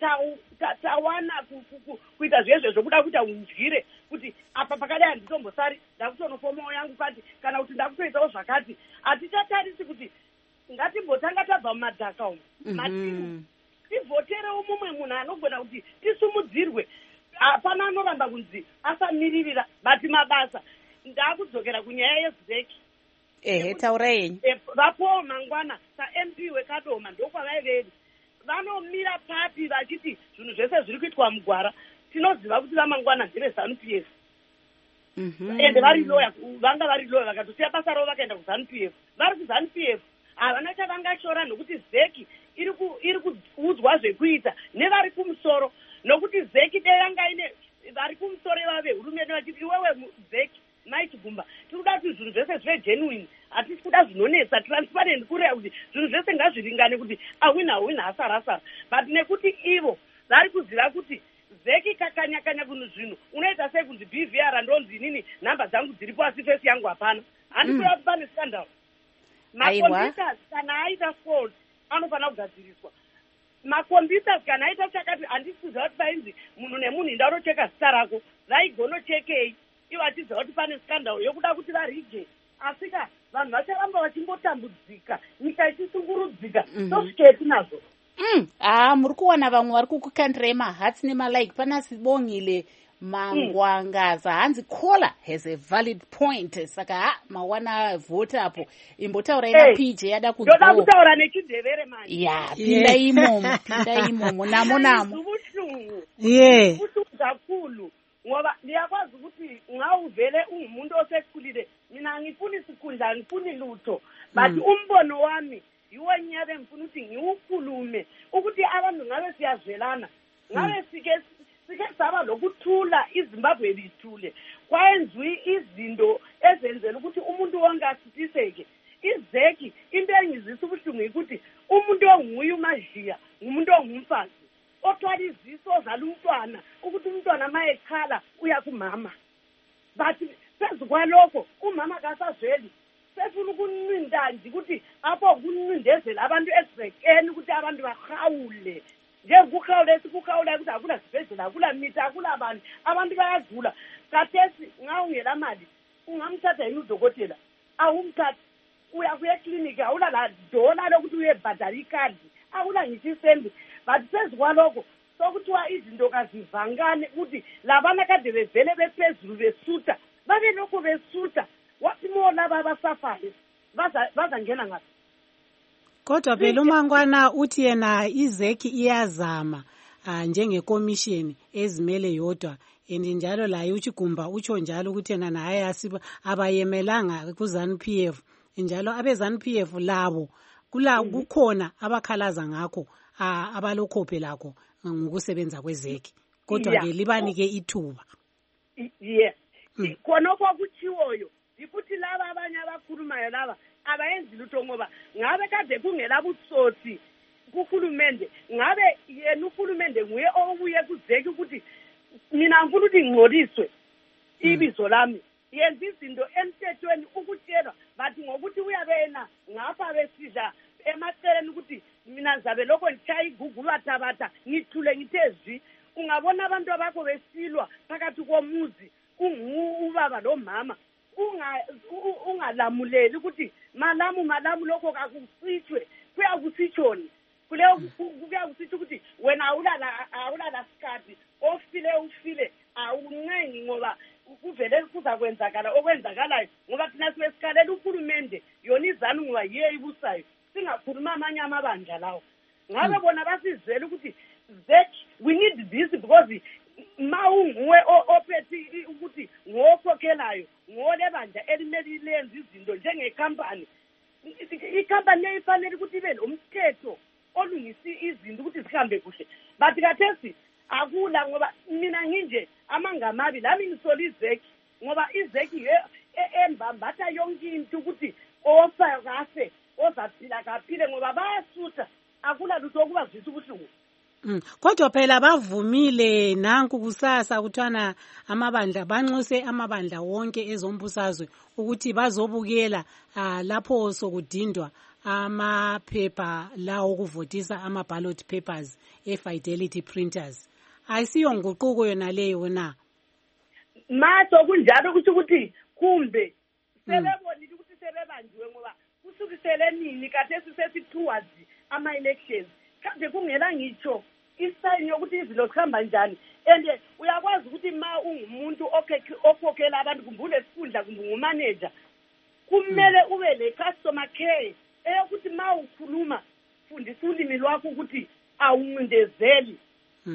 tawana kuita zvezvo zvokuda kuita undyire kuti apa pakadai handitombosari ndakutonofomawo yangu kati kana kuti ndakutoitawo zvakati. Hatichatarisi kuti ngatimbotanga tabva mumadhaka umu matimu tivhoterewo mumwe munhu anogona kuti tisumudzirwe. Hapana anoramba kunzi asamiririra bati mabasa. Ndakudzokera kunyaya yezeki ehe taura yenyu vapowo mangwana saM P wekadoma ndokwavaiveri vanomira papi vachiti zvinhu zvese zviri kuitwa mugwara tinoziva kuti vamangwana ndeve ZANU P F ende vari loya vanga vari loya vakatosiya basa ravo vakaenda kuZANU P F vari kuZANU P F makashora nokuti zeki iri kuudzwa zvekuita nevari kumusoro, nokuti zeki dei yanga ine vari kumusoro vave hurumende vachiti iwewe zeki maitibvumba tiri kuda kuti zvinhu zvese zvive genuine, hatisi kuda zvinonetsa, transparent, kureva kuti zvinhu zvese ngazviringane kuti awina awina asara asara. But nekuti ivo vari kuziva kuti zeki kakanya-kanya kunhu zvinhu unoita sei kunzi B V R ndonzi inini nhamba dzangu dziri pasi fesi yangu hapana, handikuda kuti pane scandal. Makombiyutas kana aita fault anofanira kugadziriswa. Makombiyutas kana aita chakati handisi kuziva kuti painzi munhu nemunhu indarocheka zita rako vaigonochekei ivo achiziva kuti pane scandal yokuda kuti varige. Asika vanhu vacharamba vachimbotambudzika, nyika ichisungurudzika, tosviketi nazvo. Mm. Ah, muri kuona vamwe vari kukukandirai mahatsi nemalike. Pana Sibongile Mangwangaza hanzi caller has a valid point. Saka ha mawana vote apo imbotaurai na P J yada kudzo. Ndoda kutaura nechidevere manje. Ya, pinda imomo, pinda imomo. Namo namo. Yeah. Kakhulu ngoba ndiyakwazi ukuthi ngawuvele ungumuntu osekhulile. Mina angifuni sikhundla, angifuni lutho. But umbono wami yiwo nyabe ngifuna ukuthi ngiwukhulume ukuthi abantu ngabe siyazvelana, ngabe sike sike saba lokuthula iZimbabwe lithule, kwayenziwe izinto ezenzela ukuthi umuntu wonke asithiseke. Izeki into engizisa ubuhlungu ukuthi umuntu onguye uMajiya ngumuntu ongumfazi othwala iziso ozala umntwana ukuthi umntwana mayekhala uya kumama. But phezu kwalokho umama kasazweli sefuna ukuncinda nje ukuthi apho kuncindezela abantu ezibhekeni ukuthi abantu bahawule. Njengokukawula sikukawula ukuthi akula sibhedlela, akula mithi, akula bantu, abantu bayagula. Kathesi ngawungela mali ungamthatha yini udokotela? Awumthatha, uya kuye clinic awula la dola lokuthi uyebhadala ikadi, akula ngithi sendi. But phezu kwalokho sokuthiwa izinto kazivangane ukuthi labana kade bevele bephezulu besuta babe lokho besuta. Wathi more laba abasafayo bazangena ngapi? Kodwa phela uMangwana uthi yena izeki iyazama njengekomishini ezimele yodwa, njalo laye uChigumba utsho njalo ukuthi yena naye abayemelanga kuZANU P F, njalo abeZANU P F labo kula kukhona abakhalaza ngakho abalokho phela lakho ngokusebenza kwezeki, kodwa ke libanike ithuba. Yes, khonokho kuthiwoyo ukuthi laba abanye abakhulumayo laba abayenzi lutho ngoba ngabe kade kungela butsotsi kuhulumende, ngabe yena uhulumende nguye obuye kuzeki ukuthi mina ngifuna ukuthi ngcoliswe ibizo lami, yenza izinto emthethweni ukutshelwa, bathi ngokuthi uyabena ngapha besidla emaceleni ukuthi mina zabe lokho ngitshaya igugu bathabatha ngithule ngithezwi. Ungabona abantu abakho besilwa phakathi komuzi ubaba lo mama, ungalamuleli ukuthi malamu malamu lokho kakusitshwe, kuyakusitshoni kuleyo kuyakusitsho ukuthi wena awulala awulala sikhathi ofile ufile awuncengi ngoba kuvele kuza kwenzakala okwenzakalayo ngoba thina sibesikhalela uhulumende yona iZANU ngoba yiyo ibusayo, singakhuluma amanye amabandla lawo. Ngabe bona basizwele ukuthi zeki we need this because ma unguwe ophethe ukuthi ngokhokhelayo ngole bandla elimele lenza izinto njengekhampani, ikhampani leyo ifanele ukuthi ibe lomthetho olungisi izinto ukuthi zihambe kuhle. But kathesi akula ngoba mina nginje amangamabi lami ngisola izeki ngoba izeki embambatha yonke into ukuthi ofa kahle ozaphila kaphile ngoba bayasutha, akula lutho okubazisa ubuhlungu. Mm. Kodwa phela bavumile nanku kusasa kuthana amabandla banxuse amabandla wonke ezombusazwe ukuthi bazobukela uh, lapho sokudindwa amaphepha lawo okuvotisa ama ballot papers e-Fidelity Printers. Ayisiyo nguquko yona leyo na? Matho kunjalo ukuthi ukuthi kumbe sebebonile ukuthi sebebanjiwe ngoba kusukisele nini kathesi sethi towards ama elections kade kungela ngitsho isayini yokuthi izinto zihamba njani. And uyakwazi ukuthi ma ungumuntu okhokhela abantu kumbule sifundla kumbe ngumanager kumele ube le customer care eyokuthi ma ukhuluma fundisa ulimi lwakho ukuthi awuncindezeli,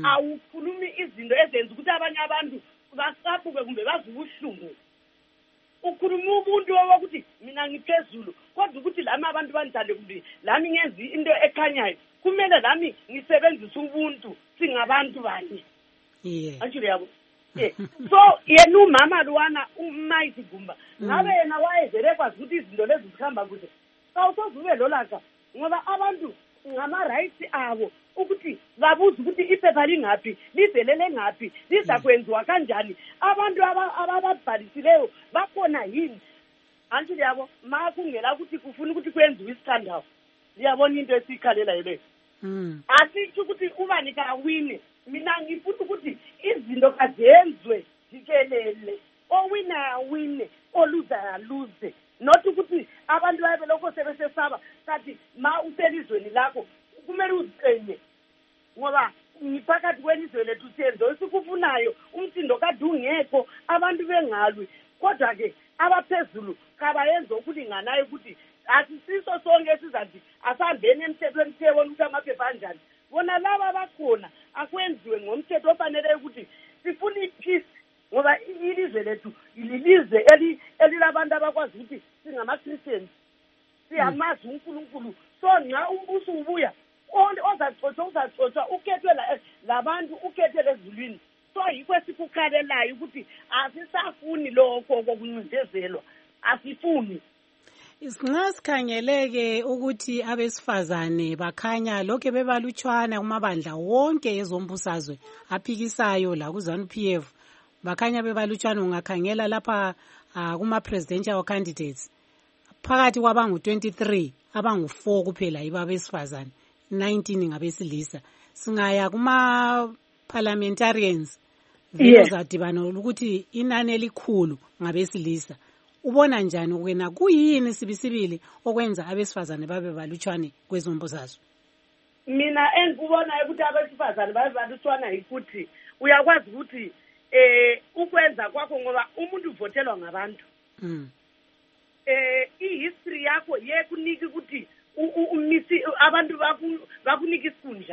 awukhulumi izinto ezenza ukuthi abanye abantu basaphuke kumbe bazubuhlungu. ukhuluma umuntu wokuthi mina ngiphezulu kodwa ukuthi lami abantu bandithande kumbi lami ngenzi into ekhanyayo kumele lami ngisebenzise ubuntu singabantu banye yeah anjalo yabo yeah so yena umama luwana uMayithi Gumba ngabe yena wayevele kwazi ukuthi izinto lezi zikhamba kuhle awusozube lolaka ngoba abantu ngama rights abo ukuthi babuza ukuthi iphepha lingaphi livelele ngaphi lizakwenziwa kanjani abantu abababhalisileyo bakhona yini anti yabo makungela ukuthi kufuna ukuthi kwenziwe isithandawo liyabona into esikhalela yile mm asithi ukuthi ubani ka wine mina ngifuna ukuthi izinto kazenzwe jikelele owina wine oluza luze not ukuthi abantu babe lokho sebesesaba kathi ma uselizweni lakho kumele uziqenye ngoba ngiphakathi kwelizwe lethu siyenzo esikufunayo umsindo kade ungekho abantu bengalwi kodwa ke abaphezulu kabayenza ukulinganayo ukuthi asisiso sonke sizathi asambeni emthethweni siyebona ukuthi amaphepha anjani bona laba bakhona akwenziwe ngomthetho ofanele ukuthi sifuna ipeace ngoba ilizwe lethu ilizwe elilabantu abakwazi ukuthi singama-Christians siyamazi uNkulunkulu so nxa umbuso ubuya ozaxotsha uzaxotsha ukhethwe labantu ukhethele ezulwini so yikho esikukhalelayo ukuthi asisafuni lokho kokuncindezelwa asifuni Nxa sikhangeleke ukuthi abesifazane bakhanya lokho bebalutshwana kumabandla wonke ezombusazwe aphikisayo la ku ZANU P F bakhanya bebalutshwana ungakhangela lapha uh, kuma presidential candidates phakathi kwabangu twenty-three abangu four kuphela yibo abesifazane nineteen ngabesilisa singaya kuma parliamentarians bezadibana ukuthi inani elikhulu ngabesilisa ubona njani wena kuyini sibisibili okwenza abesifazane babe balutshwane kwezombusazwe mina engikubona ukuthi abesifazane babe balutshwana ukuthi uyakwazi ukuthi eh ukwenza kwakho ngoba umuntu uvotelwa ngabantu mm eh ihistory yakho yekuniki ukuthi umisi abantu bakunika isikhundla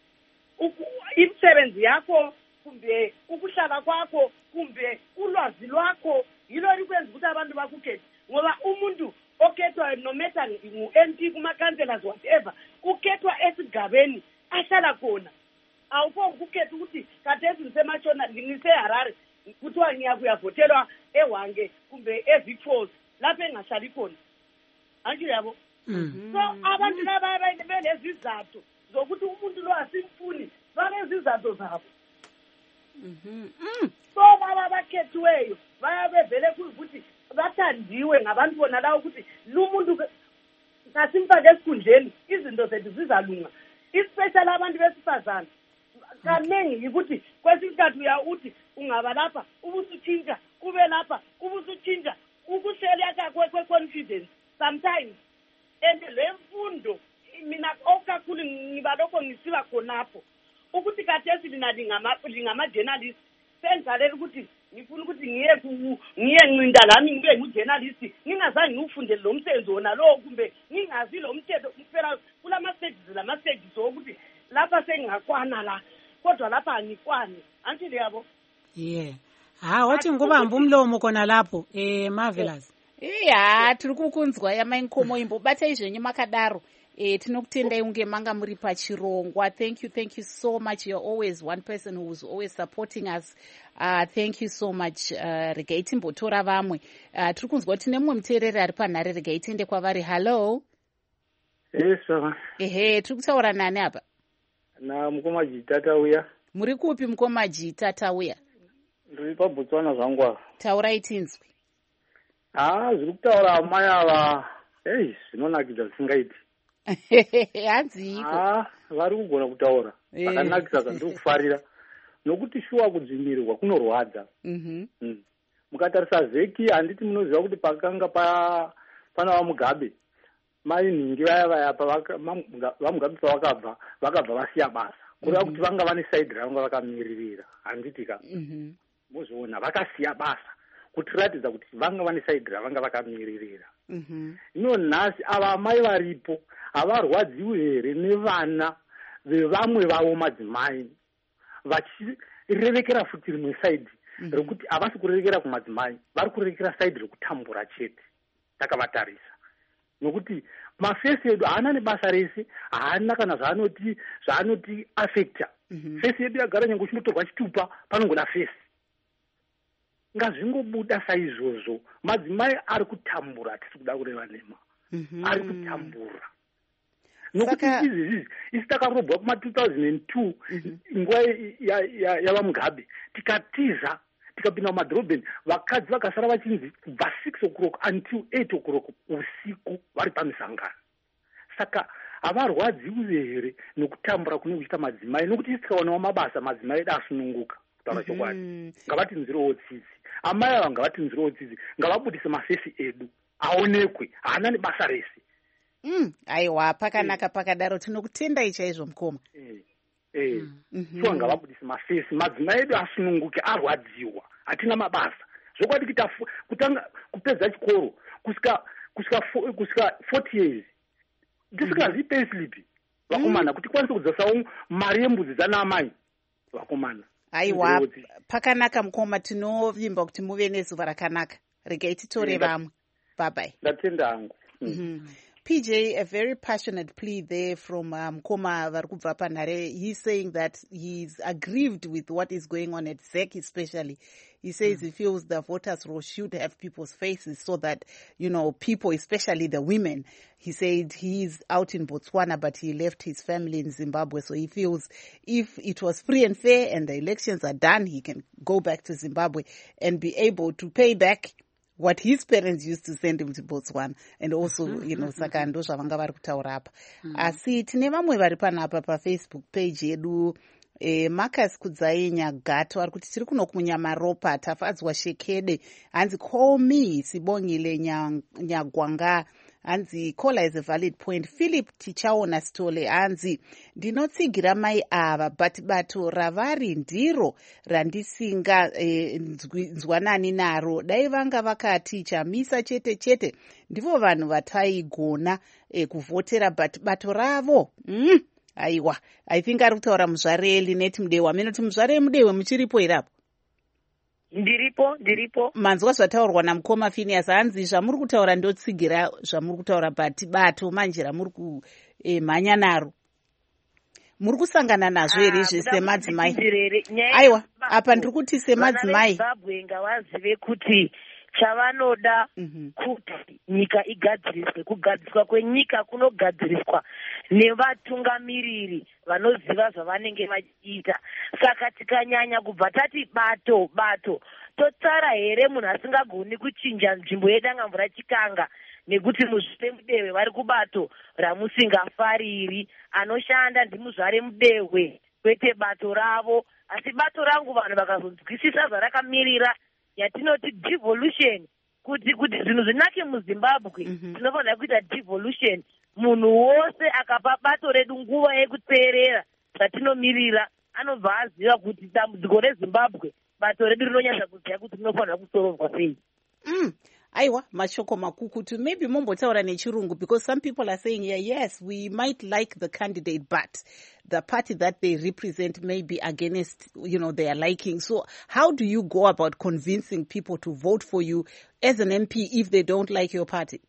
imisebenzi yakho kumbe ukuhlala kwakho kumbe ulwazi lwakho yilo likwenza ukuthi abantu bakukhethe ngoba umuntu okhethwa no matter ngu-M P kuma-councillors whatever ukhethwa esigabeni ahlala khona awukho ukukhetha ukuthi khathesi ngisemashona ngiseharare kuthiwa ngiyakuyavotelwa ewange kumbe eVictors lapho engahlali khona anjalo yabo so abantu laba belezizathu zokuthi umuntu lo asimfuni balezizathu zabo so baba bakhethiweyo bayabevele ukuthi bathandiwe ngabantu bona lawo ukuthi lo muntu kasimfake esikhundleni izinto zethu zizalunga especially abantu besifazana kanengi ukuthi kwesikhathi uya uthi ungaba lapha ubusuthinja kube lapha ubusuthinja ukuhlela yakho kwe-confidence sometimes and lemfundo mina okakhulu ngiba lokho ngisiba khonapho ukuthi kathesi lina lingama-journalist senzalela ukuthi ngifuna ukuthi ngiye ngiye ncinda lami ngibe ngu-journalist ngingazange ngiwufundele lo msebenzi wona lowo kumbe ngingazi lo mthetho kuphela kulama-stages lama-stages wokuthi lapha sengingakwana la kodwa lapha angikwani antile yabo yeah ha wathi ngikubamba umlomo khona lapho eh Marvelous iya tiri kukunzwa yamainkomo imbo bata izvenyu makadaro eh tinokutendai unge manga muri pachirongwa. Thank you, thank you so much. You're always one person who's always supporting us. Uh, thank you so much. Uh, regai timbotora vamwe. Uh, tiri kunzwa kuti nemumwe muteereri ari panhare regai tiende kwavari. Hello. Yes, sir. Ehe, tiri kutaura nani apa? Na Mukomaji Tatauya. Muri kupi Mukomaji Tatauya? Ndiri paBotswana zvangwa. Taurai tinzwi. Ah, zviri kutaura amai ava. Ei, zvinonakidza zvisingaiti. Hanziko. Ah, vari kugona kutaura. Zvakanakisa zvandiri kufarira. Nokuti shuwa kudzvinyirirwa kunorwadza. Mhm. Mm. Mukatarisa vheki handiti munoziva kuti pakanga pa pana vaMugabe. Mai nhingi vaya vaya vaMugabe pavakabva vakabva vasiya basa. Kureva kuti vanga vane side ranga vakamiririra. Handiti ka. Mhm. Muzviona vakasiya basa. Kutiratidza kuti vanga vane side ravanga vakamiririra. Mhm. Ino nhasi ava mai varipo havarwadziwi here nevana vevamwe vavo madzimai vachirevekera futi rimwe saidi mm-hmm. rekuti havasi kurerekera kumadzimai, vari kurerekera saidi rekutambura chete takavatarisa. Nokuti mafesi edu haana nebasa rese, haana kana zvaanoti zvaanoti affecta. Mm-hmm. Fesi yedu yagara nyange uchinotorwa chitupa panongoda fesi. Ngazvingobuda saizvozvo, madzimai ari kutambura, hatisi kuda kureva nema. Mm-hmm. Ari kutambura. Nokuti izvi isi takarobwa kuma two thousand two nguva yava Mugabe, tikatiza tikapinda mumadhorobheni, vakadzi vakasara vachinzi kubva six o'clock until eight o'clock usiku vari pamisangano. Saka havarwadziwi here nokutambura kune kuchita madzimai, nokuti isi tikaonawo mabasa madzimai edu asununguka. Kutaura chokwadi, ngavatinzirewo tsitsi. Amai ava ngavatinzirewo tsitsi, ngavabudise mafesi edu aonekwe, haana nebasa rese. Mm, aiwa pakanaka pakadaro tinokutendai chaizvo mukoma. Eh. Eh. Mm-hmm. So ngavabudise mafesi, madzimai edu asununguke, arwadziwa, hatina mabasa. Zvokwadi kita kutanga kupedza chikoro kusika kusika kusika forty years. Tisikazi payslip vakomana kuti kwanise kudzasawo mari yembudzi dzana amai vakomana. Aiwa pakanaka mukoma, tinovimba kuti muve nezuva rakanaka. Regai titore vamwe. Bye bye. Ndatenda hangu. P J, a very passionate plea there from um, Koma Varkubva Panare. He's saying that he's aggrieved with what is going on at Z E C especially. He says mm. he feels the voters roll should have people's faces so that, you know, people, especially the women. He said he's out in Botswana, but he left his family in Zimbabwe. So he feels if it was free and fair and the elections are done, he can go back to Zimbabwe and be able to pay back what his parents used to send him to Botswana, and also, mm-hmm. you know, saka ndo zvavanga vari kutaura apa. Asi tine vamwe vari panapa pa Facebook page yedu. E, Marcus Kudzai Nyagato ari kuti tiri kuno kunyamaropa tafadzwa Shekede, hanzi call me Sibongile Nyagwanga, hanzi caller is a valid point. Philip Tichaona Stole hanzi ndinotsigira mai ava but bato ravari ndiro randisinga e, nzwanani naro, dai vanga vakati chamisa chete chete ndivo vanhu vataigona e, kuvhotera but bato ravo mm. Aiwa, I think ari kutaura muzvare Linet Mudewa. Minoti muzvare Mudewa muchiripo irapo? Ndiripo, ndiripo. Manzwa zvataurwa namukoma Phineas, hanzi zvamuri kutaura ndotsigira zvamuri kutaura bati bato manje ramuri kumhanya naro. Muri kusangana nazvo here izvi semadzimai? Aiwa, apa ndiri kuti semadzimai. Zimbabwe ngavazive kuti chavanoda mm-hmm. kuti nyika igadziriswe. Kugadziriswa kwenyika kunogadziriswa nevatungamiriri vanoziva zvavanenge vachiita. Saka tikanyanya kubva tati bato bato, totsara here munhu asingagoni kuchinja nzvimbo yedangamvura chikanga, nekuti muzvare Mudewe vari kubato ramusingafariri. Anoshanda ndimuzvare Mudewe kwete bato ravo, asi bato rangu vanhu vakazonzwisisa zvarakamirira yatinoti devolution, kuti kuti zvinhu zvinake muZimbabwe tinofanira kuita devolution. Munhu wose akapa bato redu nguva yekuteerera zvatinomirira anobva aziva kuti dambudziko reZimbabwe bato redu rinonyatsa kuziva kuti rinofanira kusorovwa sei. Mm. Aiwa, mashoko makukutu. Maybe mombotaura nechirungu, because some people are saying, yeah, yes, we might like the candidate, but the party that they represent may be against, you know, their liking. So how do you go about convincing people to vote for you as an M P if they don't like your party?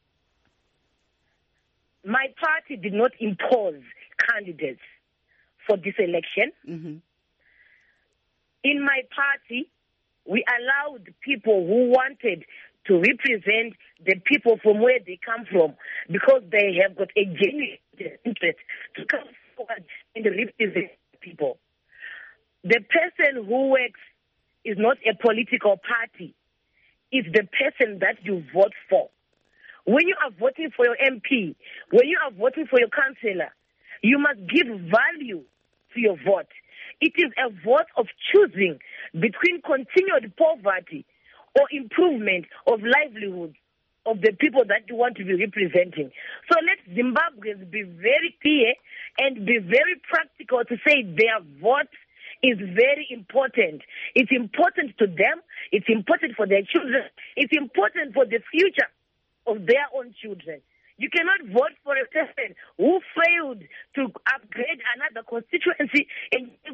My party did not impose candidates for this election. Mm-hmm. In my party, we allowed people who wanted to represent the people from where they come from, because they have got a genuine interest to come forward and represent people. The person who works is not a political party. It's the person that you vote for. When you are voting for your M P, when you are voting for your councillor, you must give value to your vote. It is a vote of choosing between continued poverty or improvement of livelihoods of the people that you want to be representing. So let Zimbabweans be very clear and be very practical to say their vote is very important. It's important to them. It's important for their children. It's important for the future of their own children. You cannot vote for a person who failed to upgrade another constituency and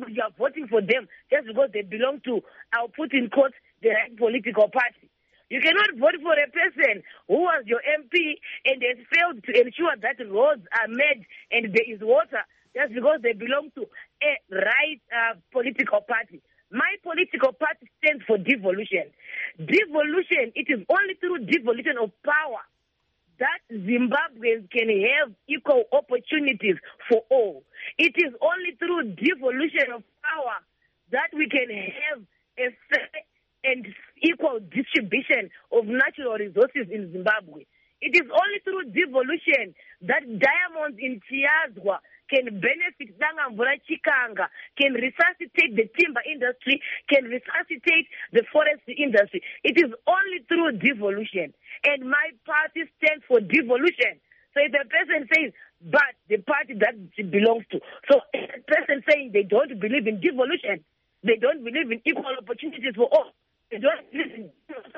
Zimbabwe, you are voting for them just because they belong to, I'll put in quotes, the right political party. You cannot vote for a person who was your M P and has failed to ensure that roads are made and there is water just because they belong to a right uh, political party. My political party stands for devolution. Devolution, it is only through devolution of power that Zimbabweans can have equal opportunities for all. It is only through devolution of power that we can have a fair and equal distribution of natural resources in Zimbabwe. It is only through devolution that diamonds in Chiazwa can benefit Dangamvura Chikanga, can resuscitate the timber industry, can resuscitate the forestry industry. It is only through devolution. And my party stands for devolution. So if a person says, but the party that it belongs to, so if a person saying they don't believe in devolution, they don't believe in equal opportunities for all, they don't believe in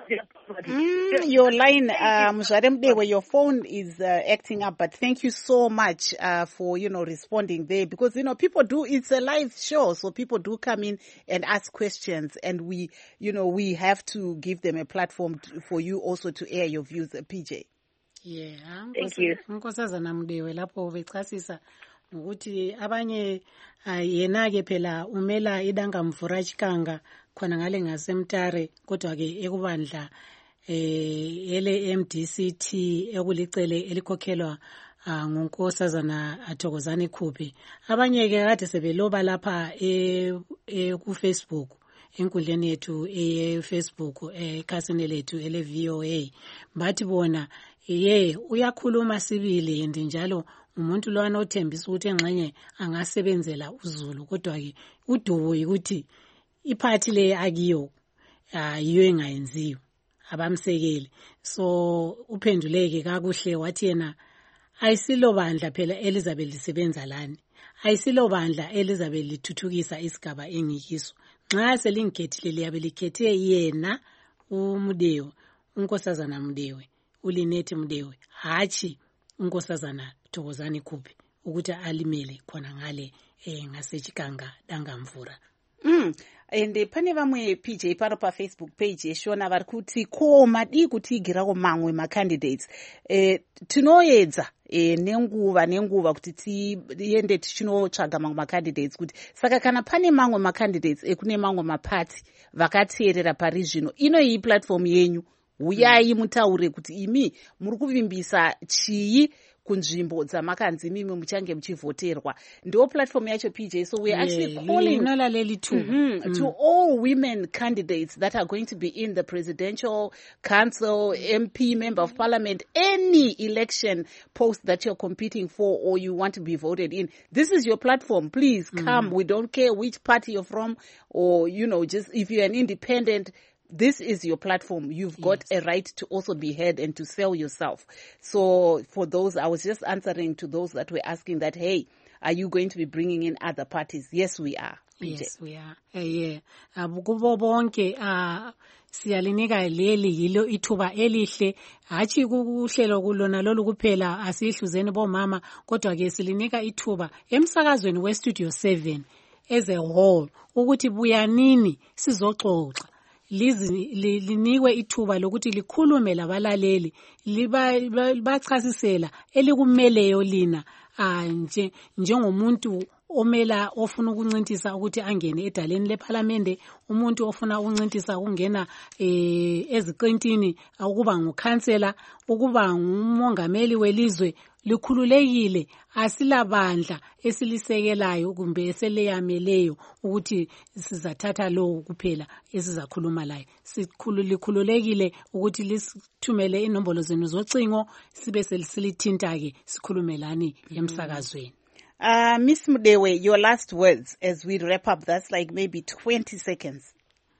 Mm, your line, um, where your phone is uh, acting up, but thank you so much uh, for, you know, responding there, because, you know, people do, it's a live show, so people do come in and ask questions, and we, you know, we have to give them a platform to, for you also to air your views, uh, P J. Yeah, thank you. Nkosazana Mdewe lapho bechasisa ukuthi abanye yena ke phela umela idangamvura Chikanga khona ngale ngasemtare kodwa ke ekubandla eh ele M D C T ekulicele elikhokhelwa ngunkosazana Thokozani Khuphi. Abanye ke kade sebeloba lapha e ku Facebook enkundleni yethu e Facebook ekhasini lethu ele V O A bathi bona ye uyakhuluma sibili njalo umuntu lo anothembisa ukuthi engxenye angasebenzela uZulu, kodwa ke udubo ukuthi iphathi le akiyo ayiyo engayenziwe abamsekeli. So uphenduleke kakuhle wathi yena ayisilo bandla phela elizabe lisebenza lani, ayisilo bandla elizabe lithuthukisa isigaba engikiso. Nxa selingethile liyabe likhethe yena uMdewe, unkosazana Mdewe, uLinethi Mdewe, hachi unkosazana Thokozani Khuphi ukuthi alimele khona ngale eh ngaseChikanga Dangamvura. Mm. Ende pane vamwe P J pano pa Facebook page yeshona vari kuti ko madi kutigira ko mamwe ma candidates eh tinoedza eh nenguva nenguva kuti tiende tichinotsvaga mamwe ma candidates kuti saka kana pane mamwe ma candidates ekune mamwe ma party vakateerera pari zvino ino iyi platform yenyu uyai mutaure kuti imi muri kuvimbisa chii kunzvimbo dzamakanzi mimwe muchange muchivhoterwa. Ndo platform yacho P J, so we're yeah, actually calling mm-hmm, mm. to all women candidates that are going to be in the presidential council, M P, member of parliament, any election post that you're competing for or you want to be voted in. This is your platform. Please come. Mm. We don't care which party you're from or, you know, just if you're an independent, this is your platform. You've got yes. a right to also be heard and to sell yourself. So for those, I was just answering to those that were asking that, hey, are you going to be bringing in other parties? Yes, we are. Yes, we are. Uh, yeah. Kubo bonke siyalinika leli yilo ithuba elihle, hachi kuhlelo kulona lolu kuphela asihluzeni bomama, kodwa ke silinika ithuba emsakazweni we Studio seven as a whole ukuthi buyanini sizoxoxa. Linikwe ithuba lokuthi likhulume labalaleli libachasisela elikumeleyo lina nje njengomuntu omela ofuna ukuncintisa ukuthi angene edaleni leParliament, umuntu ofuna ukuncintisa ukungena eziqintini ukuba ngukhansela, ukuba ngumongameli welizwe, likhululekile, asilabandla esilisekelayo kumbe eseleyameleyo ukuthi sizathatha lo kuphela esizakhuluma laye. Sikhululekile ukuthi lisithumele inombolo zenu zocingo sibe sesilithinta ke sikhulumelani emsakazweni. Uh, Miss Mdewe, your last words as we wrap up. That's like maybe twenty seconds.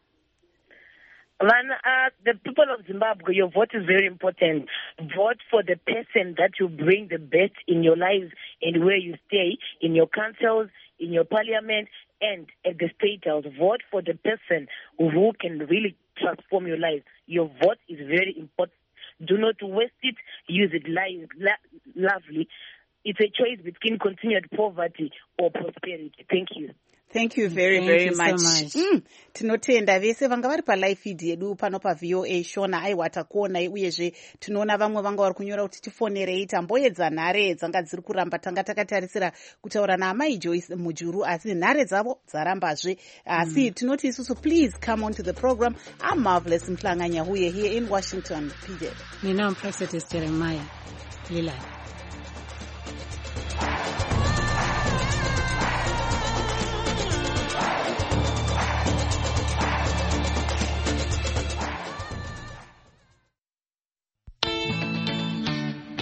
Man, uh, the people of Zimbabwe, your vote is very important. Vote for the person that will bring the best in your lives and where you stay, in your councils, in your parliament, and at the state house. Vote for the person who can really transform your life. Your vote is very important. Do not waste it. Use it li- la- lovely. It's a choice between continued poverty or prosperity. Thank you. Thank you very, Thank very you much. So much. Mm. Tinotenda vese vanga vari palive feed yedu pano paV O A Shona aiwa takuonai uyezve tinoona vamwe vanga vari kunyora kuti tifonerei tamboedza nhare dzanga dziri kuramba tanga takatarisira kutaura naamai Joyce Mujuru asi nhare dzavo dzarambazve asi mm. tinoti isusu please come on to the program. I'm Marvelous Mhlanga Nyahuye here in Washington. P J. Mina Prophetess Jeremiah Lilai.